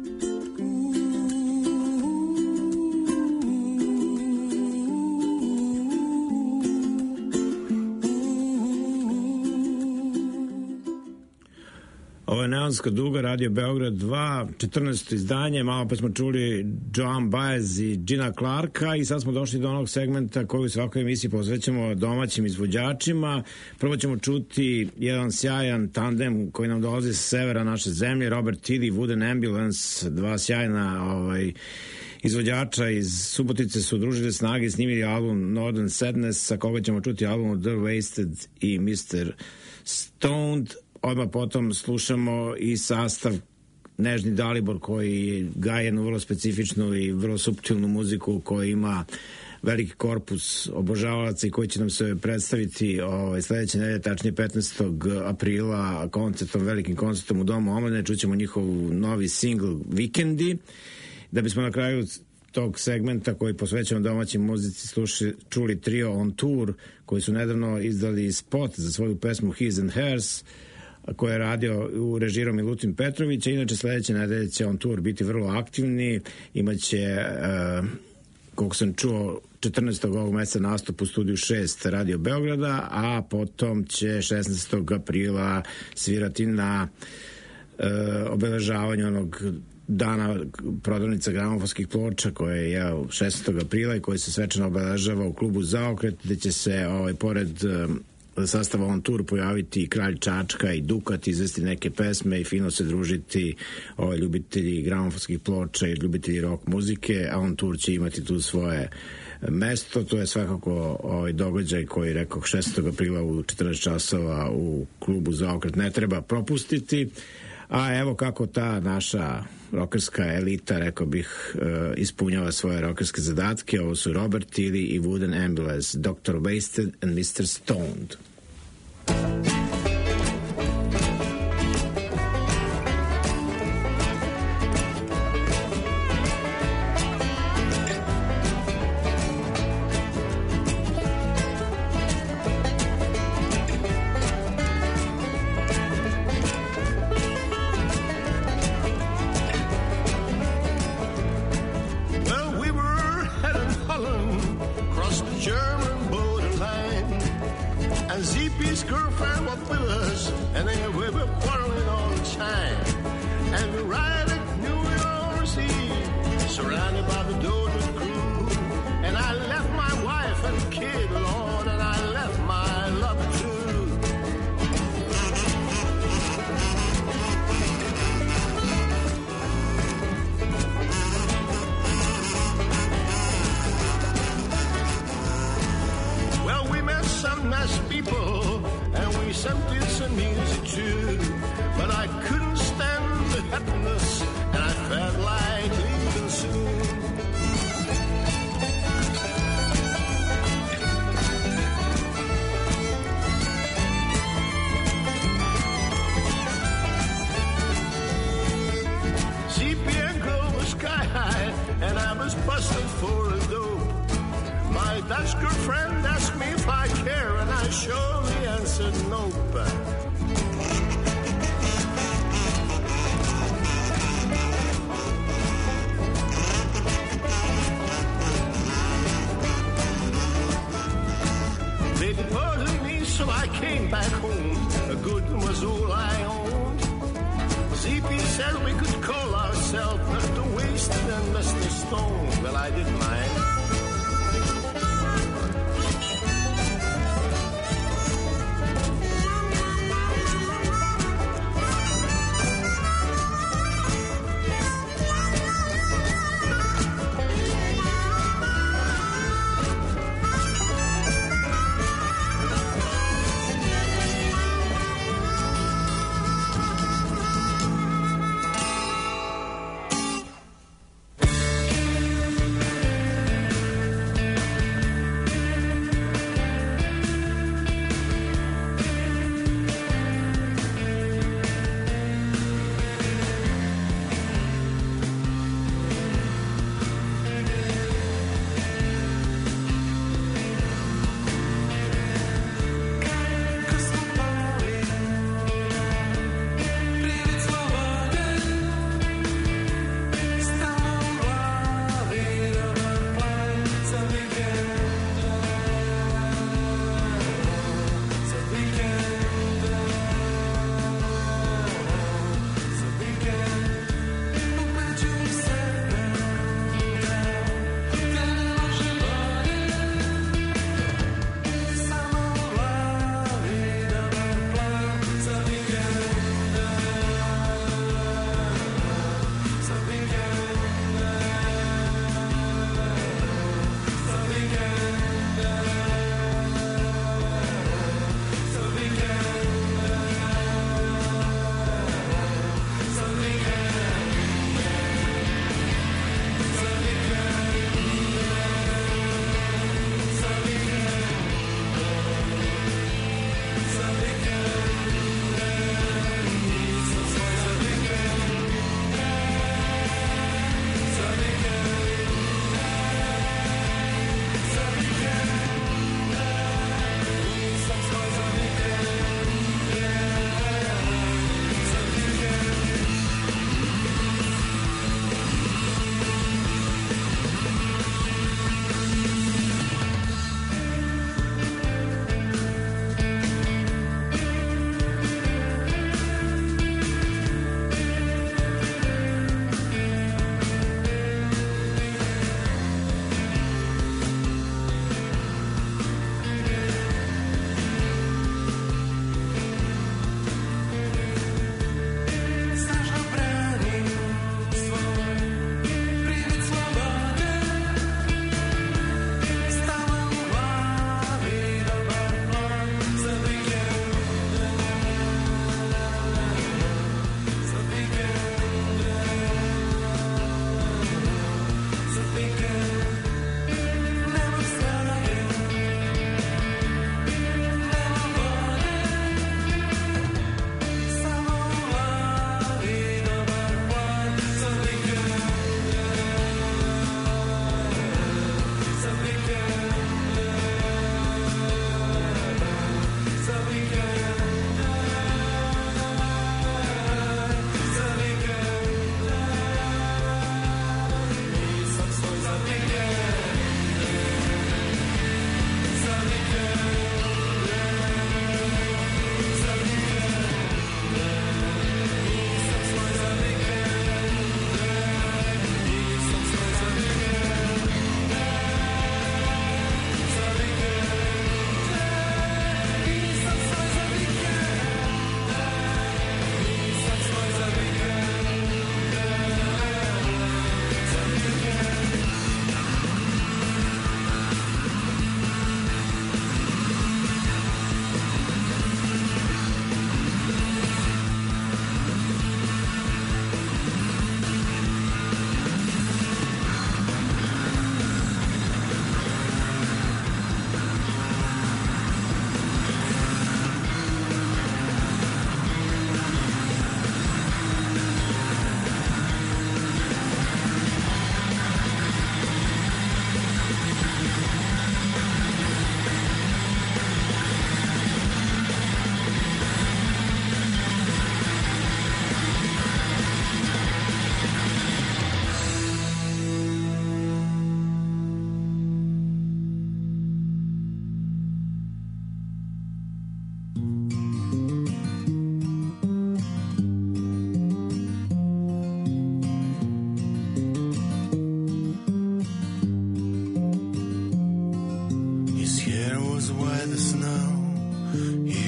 Ovo je Neonska duga, Radio Beograd 2, 14. izdanje, malo pa smo čuli Joan Baez i Gina Clarka i sad smo došli do onog segmenta koji u svakoj emisiji posvećamo domaćim izvođačima. Prvo ćemo čuti jedan sjajan tandem koji nam dolazi sa severa naše zemlje, Robert Tilley, Wooden Ambulance, dva sjajna izvođača iz Subotice su udružili snage i snimili album Northern Sadness, sa koga ćemo čuti album The Wasted i Mr. Stoned. Odmah potom slušamo i sastav Nežni Dalibor koji gaje jednu vrlo specifičnu i vrlo suptilnu muziku, koja ima veliki korpus obožavalaca i koji će nam se predstaviti sledeće nedelje, tačnije 15. aprila velikim koncertom u Domu omladine. Čućemo njihov novi singl Vikendi. Da bismo na kraju tog segmenta koji posvećamo domaćim muzici čuli trio On Tour koji su nedavno izdali spot za svoju pesmu His and Hers, koje je radio u režirom Milutin Petrovića. Inače sledeće nedelje će On Tour biti vrlo aktivni, imaće koliko sam čuo 14. ovog meseca nastup u studiju 6 Radio Beograda, a potom će 16. aprila svirati na obeležavanju onog dana prodavnica gramofonskih ploča koje je 16. aprila i koji se svečano obeležava u klubu Zaokret, gde će se pored sastava On Tour pojaviti Kralj Čačka i Dukat, izvesti neke pesme i fino se družiti ljubitelji gramofonskih ploča i ljubitelji rock muzike, a On Tour će imati tu svoje mesto. To je svakako događaj koji, rekao, 6. aprila u 14 časova u klubu Zaokret ne treba propustiti. A evo kako ta naša rokerska elita, rekao bih, ispunjava svoje rokerske zadatke. Ovo su Robert Tilley i Wooden Ambulance, Dr. Wasted and Mr. Stoned.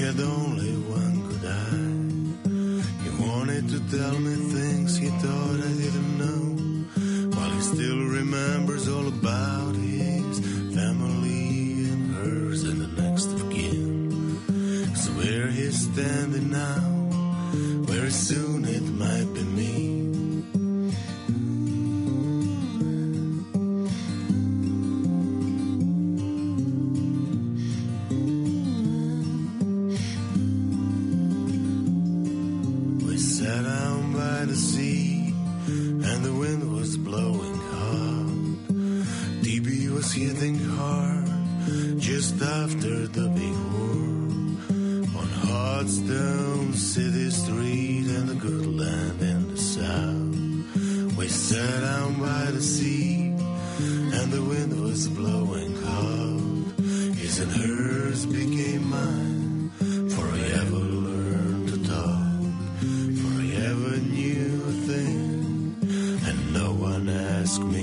had only one good eye. He wanted to tell me things he thought I didn't know, while he still remembers all about his family and hers and the next of kin. So where he's standing now, very soon it might be me. Hitting hard just after the big war on Hardstone City Street and the good land in the south. We sat down by the sea and the wind was blowing hard. His and hers became mine, for I ever learned to talk, for I ever knew a thing and no one asked me.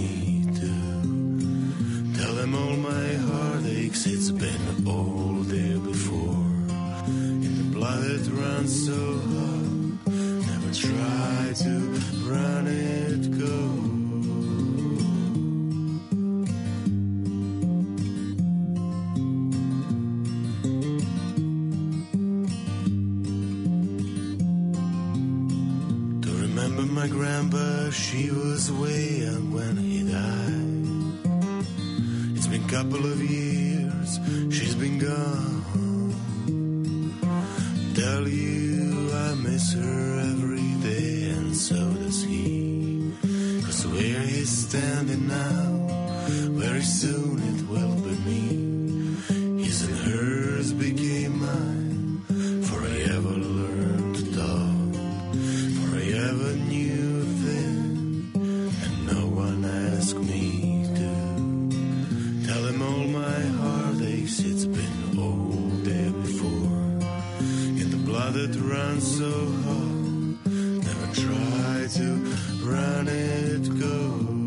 Tell them all my heartaches, it's been all there before. In the blood that runs so hot, never try to run it go. To remember my grandpa, she was way young when he died. Couple of years she's been gone. Tell you I miss her every day, and so does he. 'Cause where he's standing now, very soon it will be me. His and hers became mine, for I ever learned to talk, for I ever knew a thing and no one asked me. Tell them all my heartaches, it's been all there before. In the blood that runs so hot, never try to run it go.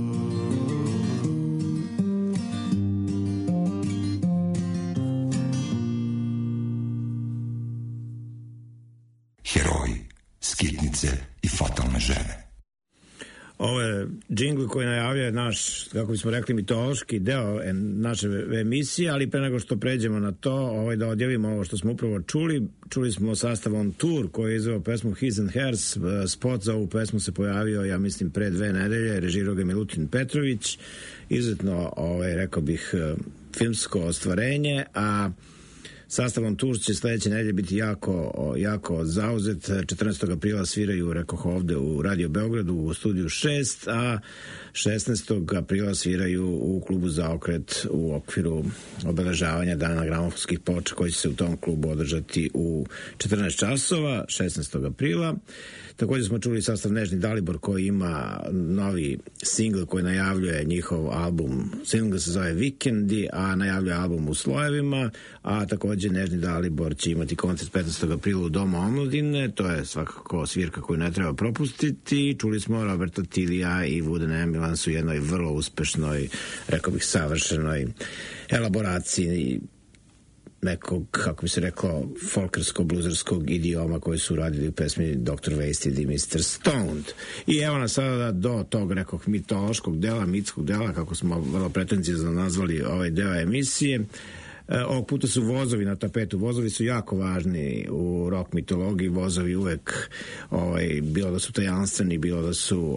Heroji, skitnice i fatalne žene. Ovo je džingl koji najavljuje naš, kako bismo rekli, mitološki deo naše emisije, ali pre nego što pređemo na to, da odjavimo ovo što smo upravo čuli. Čuli smo sastav On Tour koji je izveo pesmu His and Hers. Spot za ovu pesmu se pojavio, ja mislim, pre 2 nedelje. Režirao ga Milutin Petrović. Izuzetno, rekao bih, filmsko ostvarenje, a sastav On Tour će sledeće nedelje biti jako zauzet. 14. aprila sviraju, rekoh ovde, u Radio Beogradu u studiju 6, a 16. aprila sviraju u klubu Zaokret u okviru obeležavanja Dana gramofonskih ploča koji će se u tom klubu održati u 14 časova 16. aprila. Također smo čuli sastav Nežni Dalibor koji ima novi singl koji najavljuje njihov album. Singl se zove Vikendi, a najavljuje album U slojevima, a također Nežni Dalibor će imati koncert 15. aprila u Domu omladine. To je svakako svirka koju ne treba propustiti. Čuli smo Roberta Tilija i Wooden Ambulance u jednoj vrlo uspešnoj, rekao bih, savršenoj elaboraciji nekog, kako bi se rekao, folkersko-bluzerskog idioma koji su radili u pesmi Dr. Wasted i Mr. Stoned. I evo nas sada do tog, rekoh, mitološkog dela, mitskog dela, kako smo vrlo pretencijno nazvali ovaj deo emisije. Ovog puta su vozovi na tapetu. Vozovi su jako važni u rock mitologiji. Vozovi uvek, bilo da su tajanstveni, bilo da su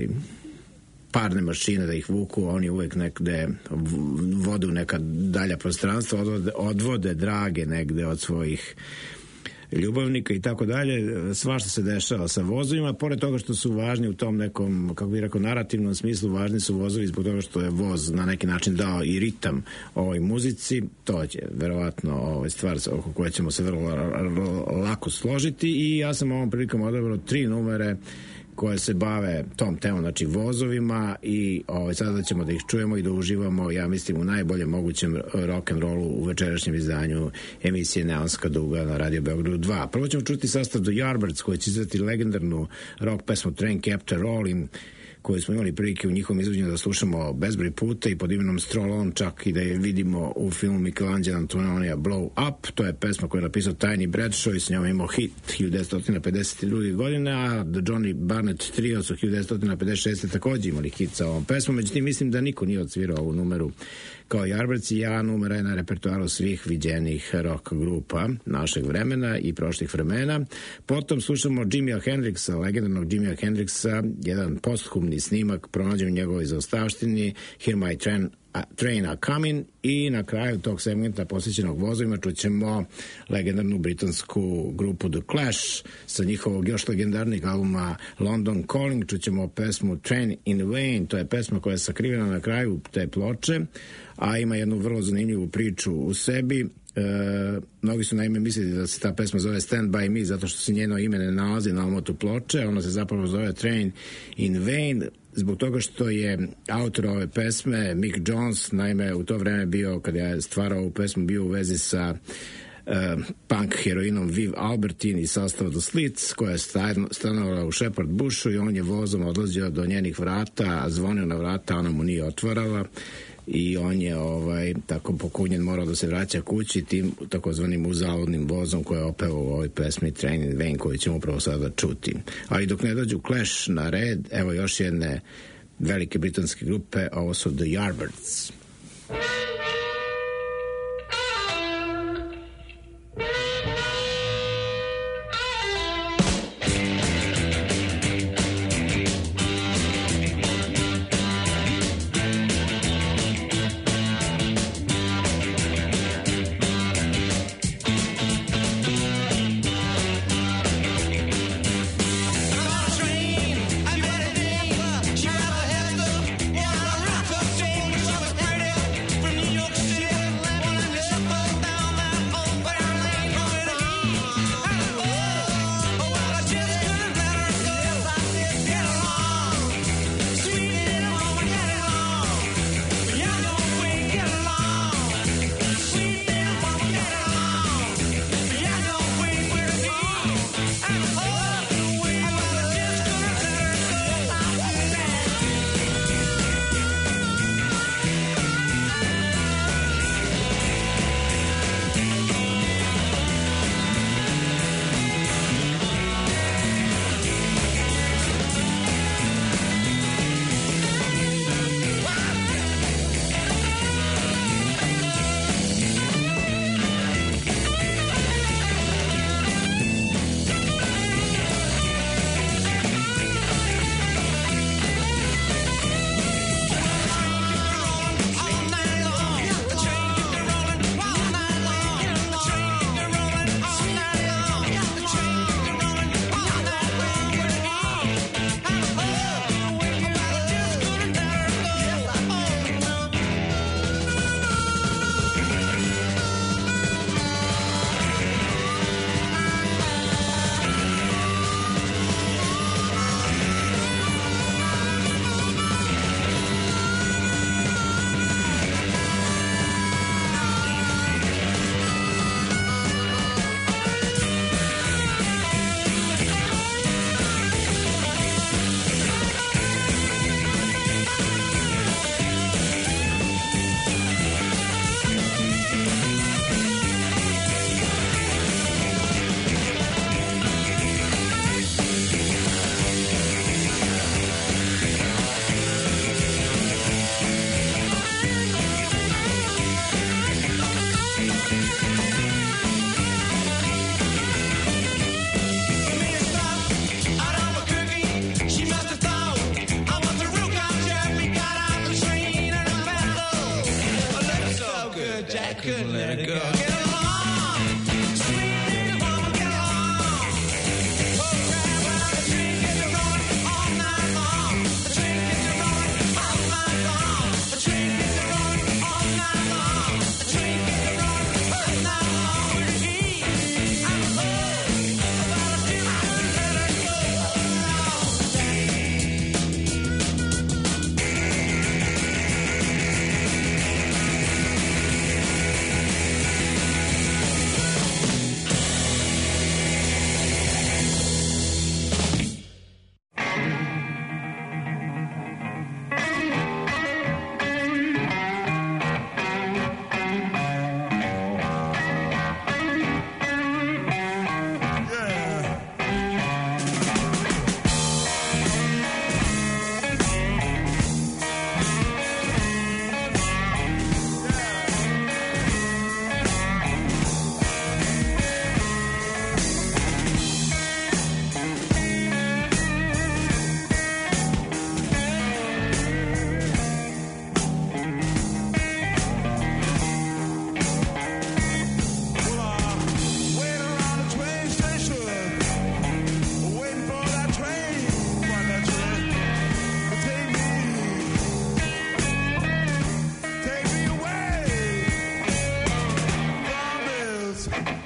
parne mašine da ih vuku, oni uvek negde vode u neka dalja prostranstva, odvode drage negde od svojih ljubavnika i tako dalje. Svašta se dešava sa vozovima, pored toga što su važni u tom nekom, kako bih rekao, narativnom smislu, važni su vozovi zbog toga što je voz na neki način dao i ritam ovoj muzici. To je verovatno stvar oko koje ćemo se vrlo lako složiti i ja sam ovom prilikom odabrao 3 numere koje se bave tom temom, znači vozovima, i sada ćemo da ih čujemo i da uživamo, ja mislim, u najboljem mogućem rock'n'rollu u večerašnjem izdanju emisije Neonska duga na Radio Beogradu 2. Prvo ćemo čuti sastav The Yardbirds koji će izvesti legendarnu rock pesmu Train Kept a Rollin', koju smo imali prilike u njihovom izvođenju da slušamo bezbroj puta i pod imenom Stroll On, čak i da je vidimo u filmu Michelangelo Antonionija Blow Up. To je pesma koju je napisao Tiny Bradshaw i s njom imao hit 1952. godine, a The Johnny Barnett Trio su 1956. takođe imali hit sa ovom pesmom. Međutim, mislim da niko nije odsvirao ovu numeru kao Yardbirds, a numera je na repertoaru svih viđenih rock grupa našeg vremena i prošlih vremena. Potom slušamo Jimmya Hendrixa, legendarnog Jimmya Hendrixa, jedan posthumni snimak pronađen u njegovoj zaostavštini Hear My Train A Comin', i na kraju tog segmenta posvećenog vozovima čućemo legendarnu britansku grupu The Clash sa njihovog još legendarnih albuma London Calling. Čućemo pesmu Train in Vain, to je pesma koja je sakrivena na kraju te ploče, a ima jednu vrlo zanimljivu priču u sebi. Mnogi su naime mislili da se ta pesma zove Stand By Me zato što se njeno ime ne nalazi na omotu ploče. Ona se zapravo zove Train in Vain zbog toga što je autor ove pesme Mick Jones, naime u to vreme bio, kada je stvarao ovu pesmu, bio u vezi sa punk heroinom Viv Albertine iz sastava The Slits, koja je stanovala u Shepherd Bushu, i on je vozom odlazio do njenih vrata, a zvonio na vrata, ona mu nije otvarala, i on je tako pokunjen morao da se vraća kući tim takozvanim uzaludnim vozom koje je opevao u ovoj pesmi Train in Vain, koju ćemo upravo sada čuti. Ali dok ne dođu Clash na red, evo još jedne velike britanske grupe, ovo su The Yardbirds. From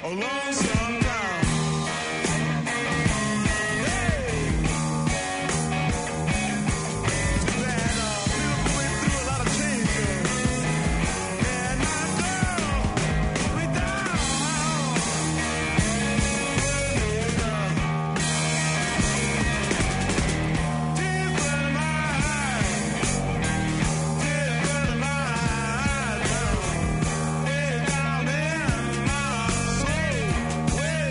a lonesome town. Way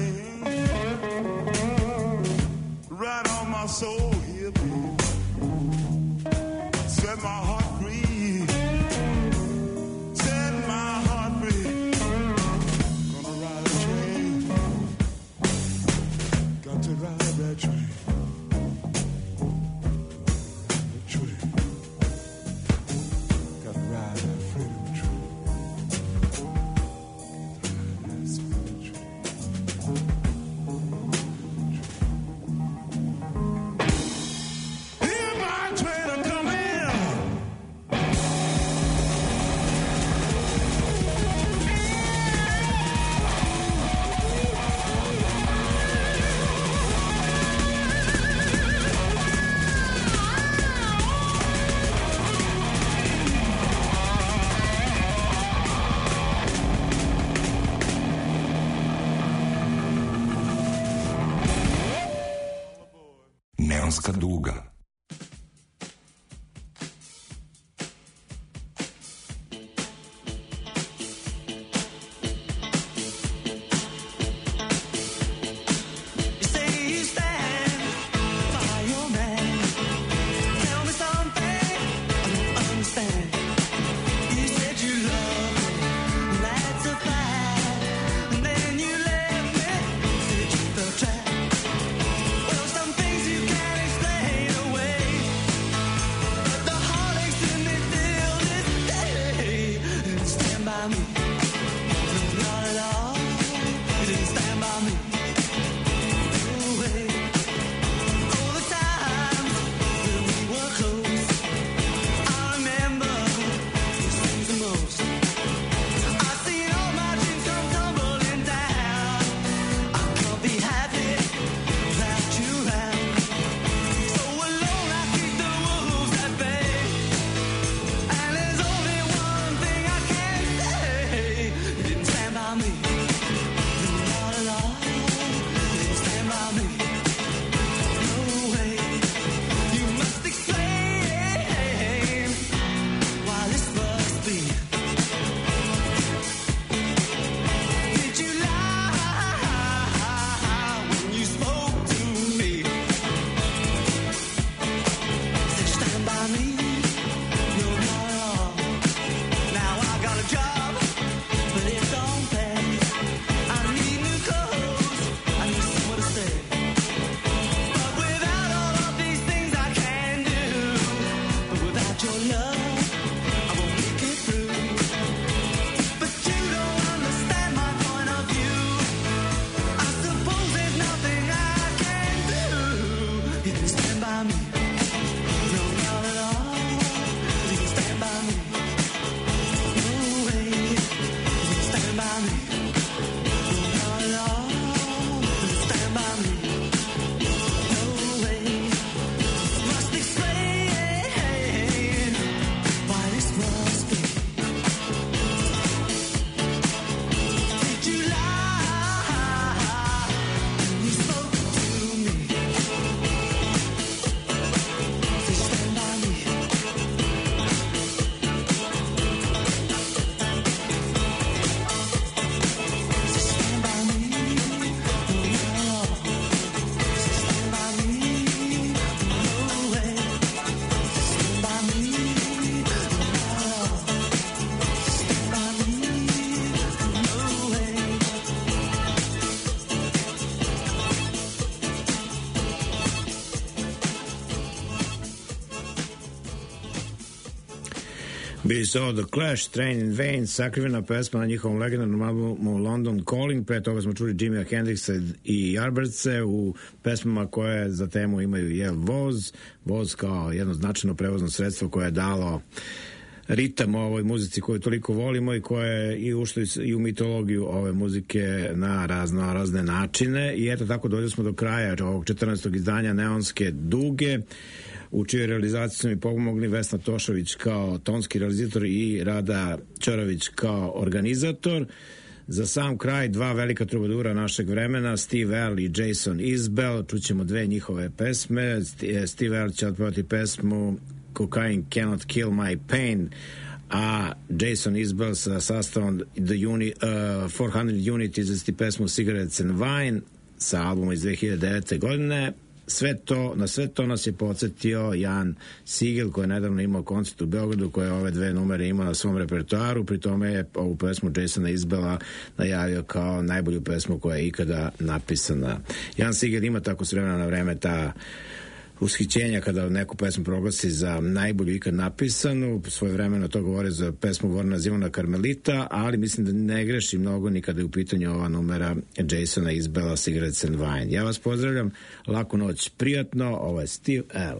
train right on my soul here, baby. Set my heart free. Set my heart free. Gonna ride a train. Got to ride that train. Neonska duga. Bili su ovo The Clash, Train in Vain, sakrivena pesma na njihovom legendarnom albumu London Calling. Pre toga smo čuli Jimmy Hendrixa i Yardbirdse u pesmama koje za temu imaju voz kao jedno značajno prevozno sredstvo koje je dalo ritam ovoj muzici koju toliko volimo i koje je i ušlo i u mitologiju ove muzike na razne načine. I eto tako dođeli smo do kraja ovog 14. izdanja Neonske duge, u čijoj realizaciji su mi pomogli Vesna Tošović kao tonski realizator i Rada Ćorović kao organizator. Za sam kraj dva velika trubadura našeg vremena, Steve Earle i Jason Isbell. Čućemo dve njihove pesme. Steve Earle će otpevati pesmu Cocaine Cannot Kill My Pain, a Jason Isbell sa sastavom The 400 Unit izvesti pesmu Cigarettes and Wine sa albuma iz 2009. godine. Na sve to nas je podsjetio Jan Sigel, koji je nedavno imao koncert u Beogradu, koji je ove dve numere imao na svom repertoaru, pri tome je ovu pesmu Jasona Isbella najavio kao najbolju pesmu koja je ikada napisana. Jan Sigel ima tako s vremena na vreme ta ushićenja kada neku pesmu proglasi za najbolju ikad napisanu. Svoje vremeno to govori za pesmu Vorna Zimona Karmelita, ali mislim da ne greši mnogo ni kada je u pitanju ova numera Jasona Isbella Cigarettes and Wine. Ja vas pozdravljam, laku noć, prijatno, ovo je Steve L.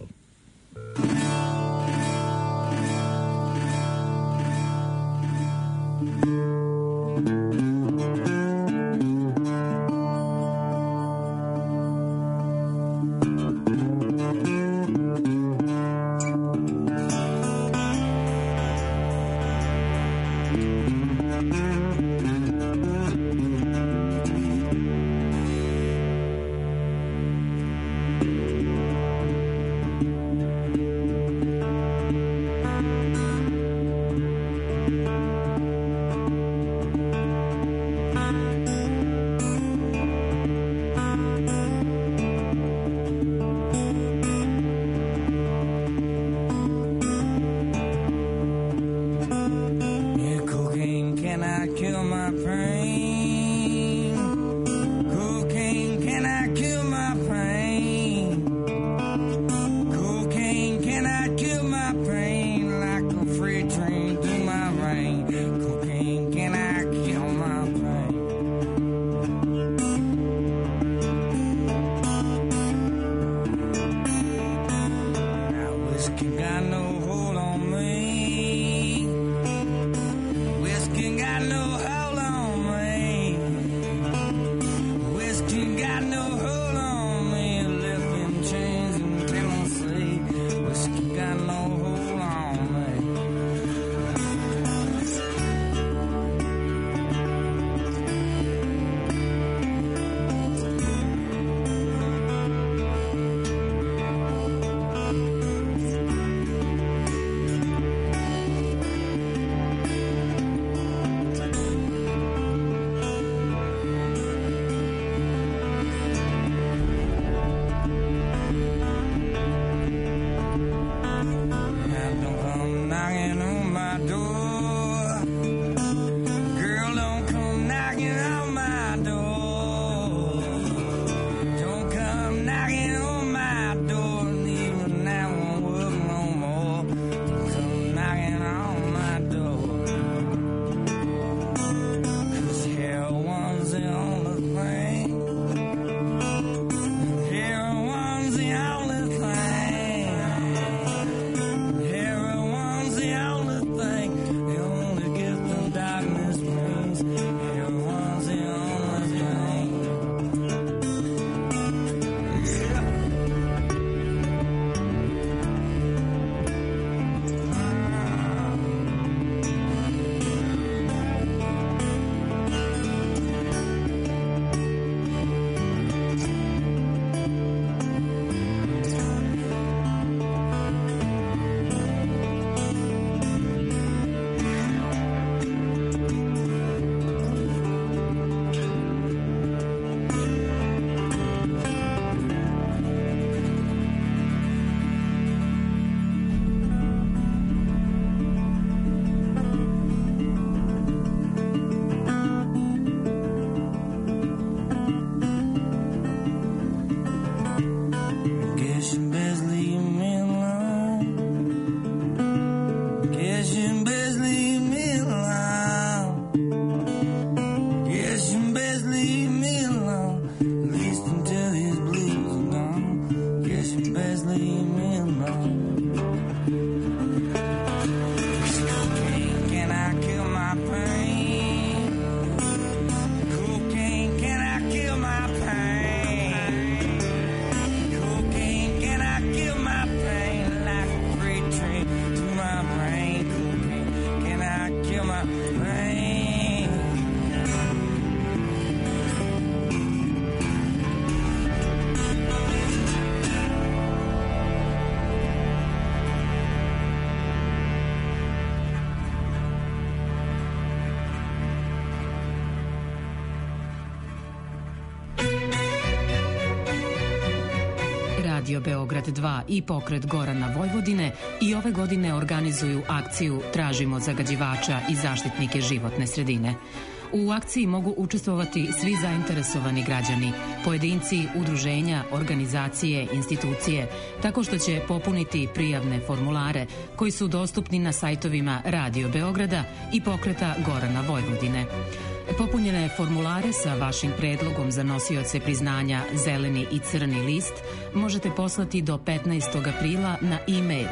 Radio Beograd 2 i Pokret Gorana Vojvodine i ove godine organizuju akciju Tražimo zagađivača i zaštitnike životne sredine. U akciji mogu učestvovati svi zainteresovani građani, pojedinci, udruženja, organizacije, institucije, tako što će popuniti prijavne formulare koji su dostupni na sajtovima Radio Beograda i Pokreta Gorana Vojvodine. Popunjene formulare sa vašim predlogom za nosioce priznanja Zeleni i Crni list možete poslati do 15. aprila na e-mail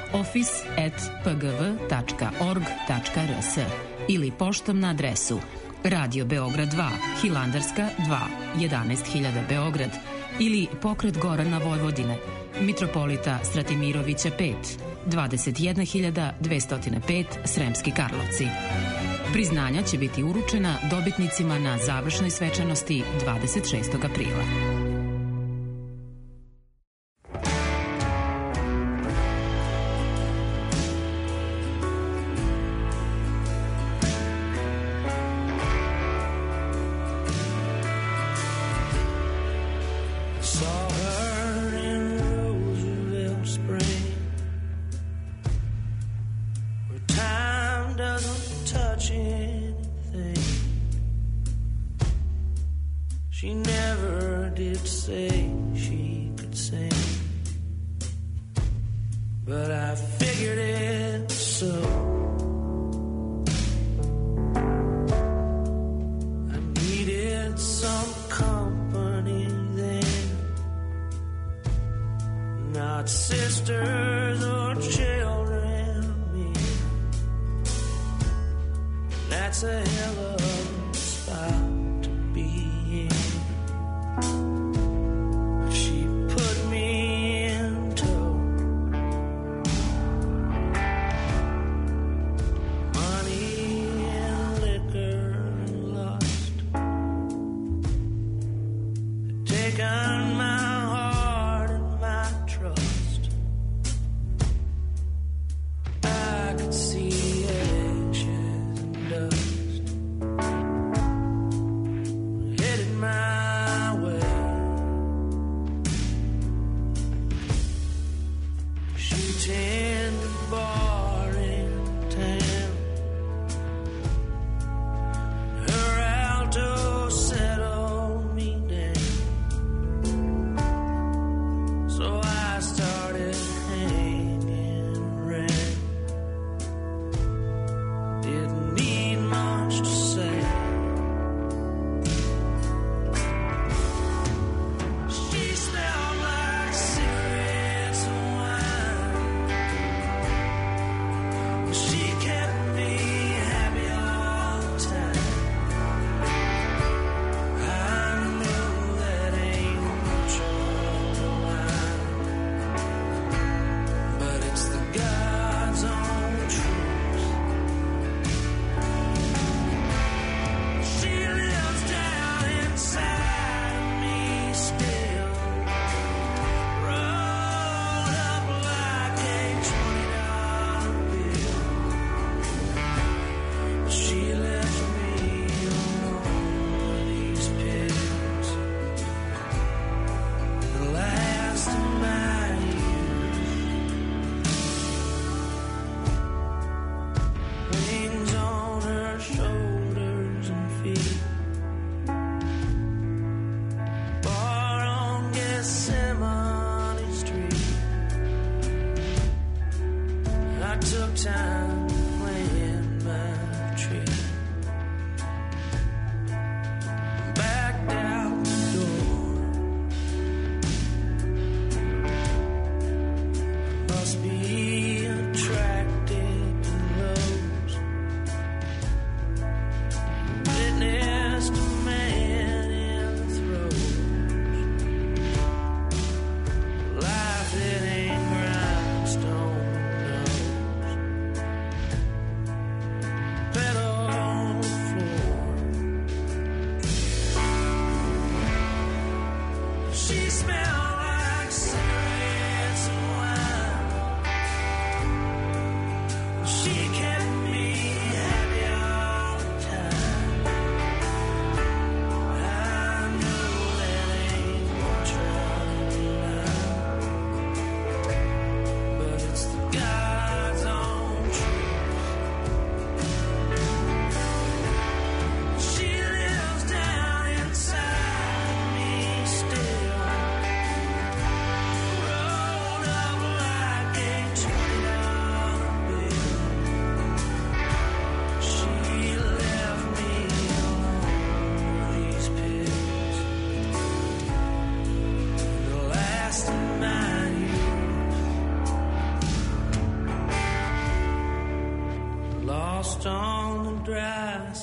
office@pgv.org.rs ili poštom na adresu Radio Beograd 2, Hilandarska 2, 11.000 Beograd ili Pokret Gorana Vojvodine, Mitropolita Stratimirovića 5, 21.205 Sremski Karlovci. Priznanja će biti uručena dobitnicima na završnoj svečanosti 26. aprila. She never did say she could sing, but I figured it so. I needed some company then, not sisters or children, me. That's a hell of a spot.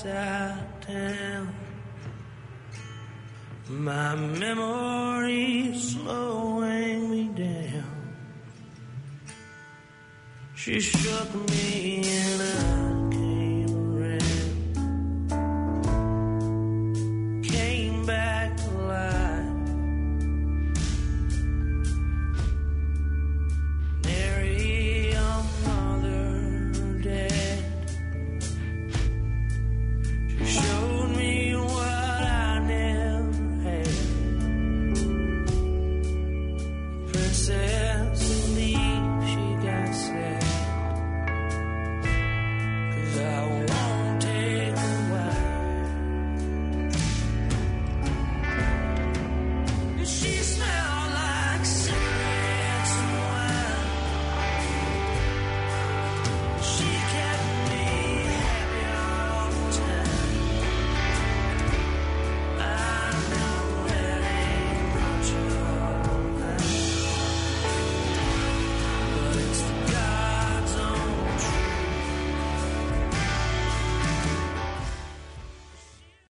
lights out town. My memory's slowing me down. She shook me in a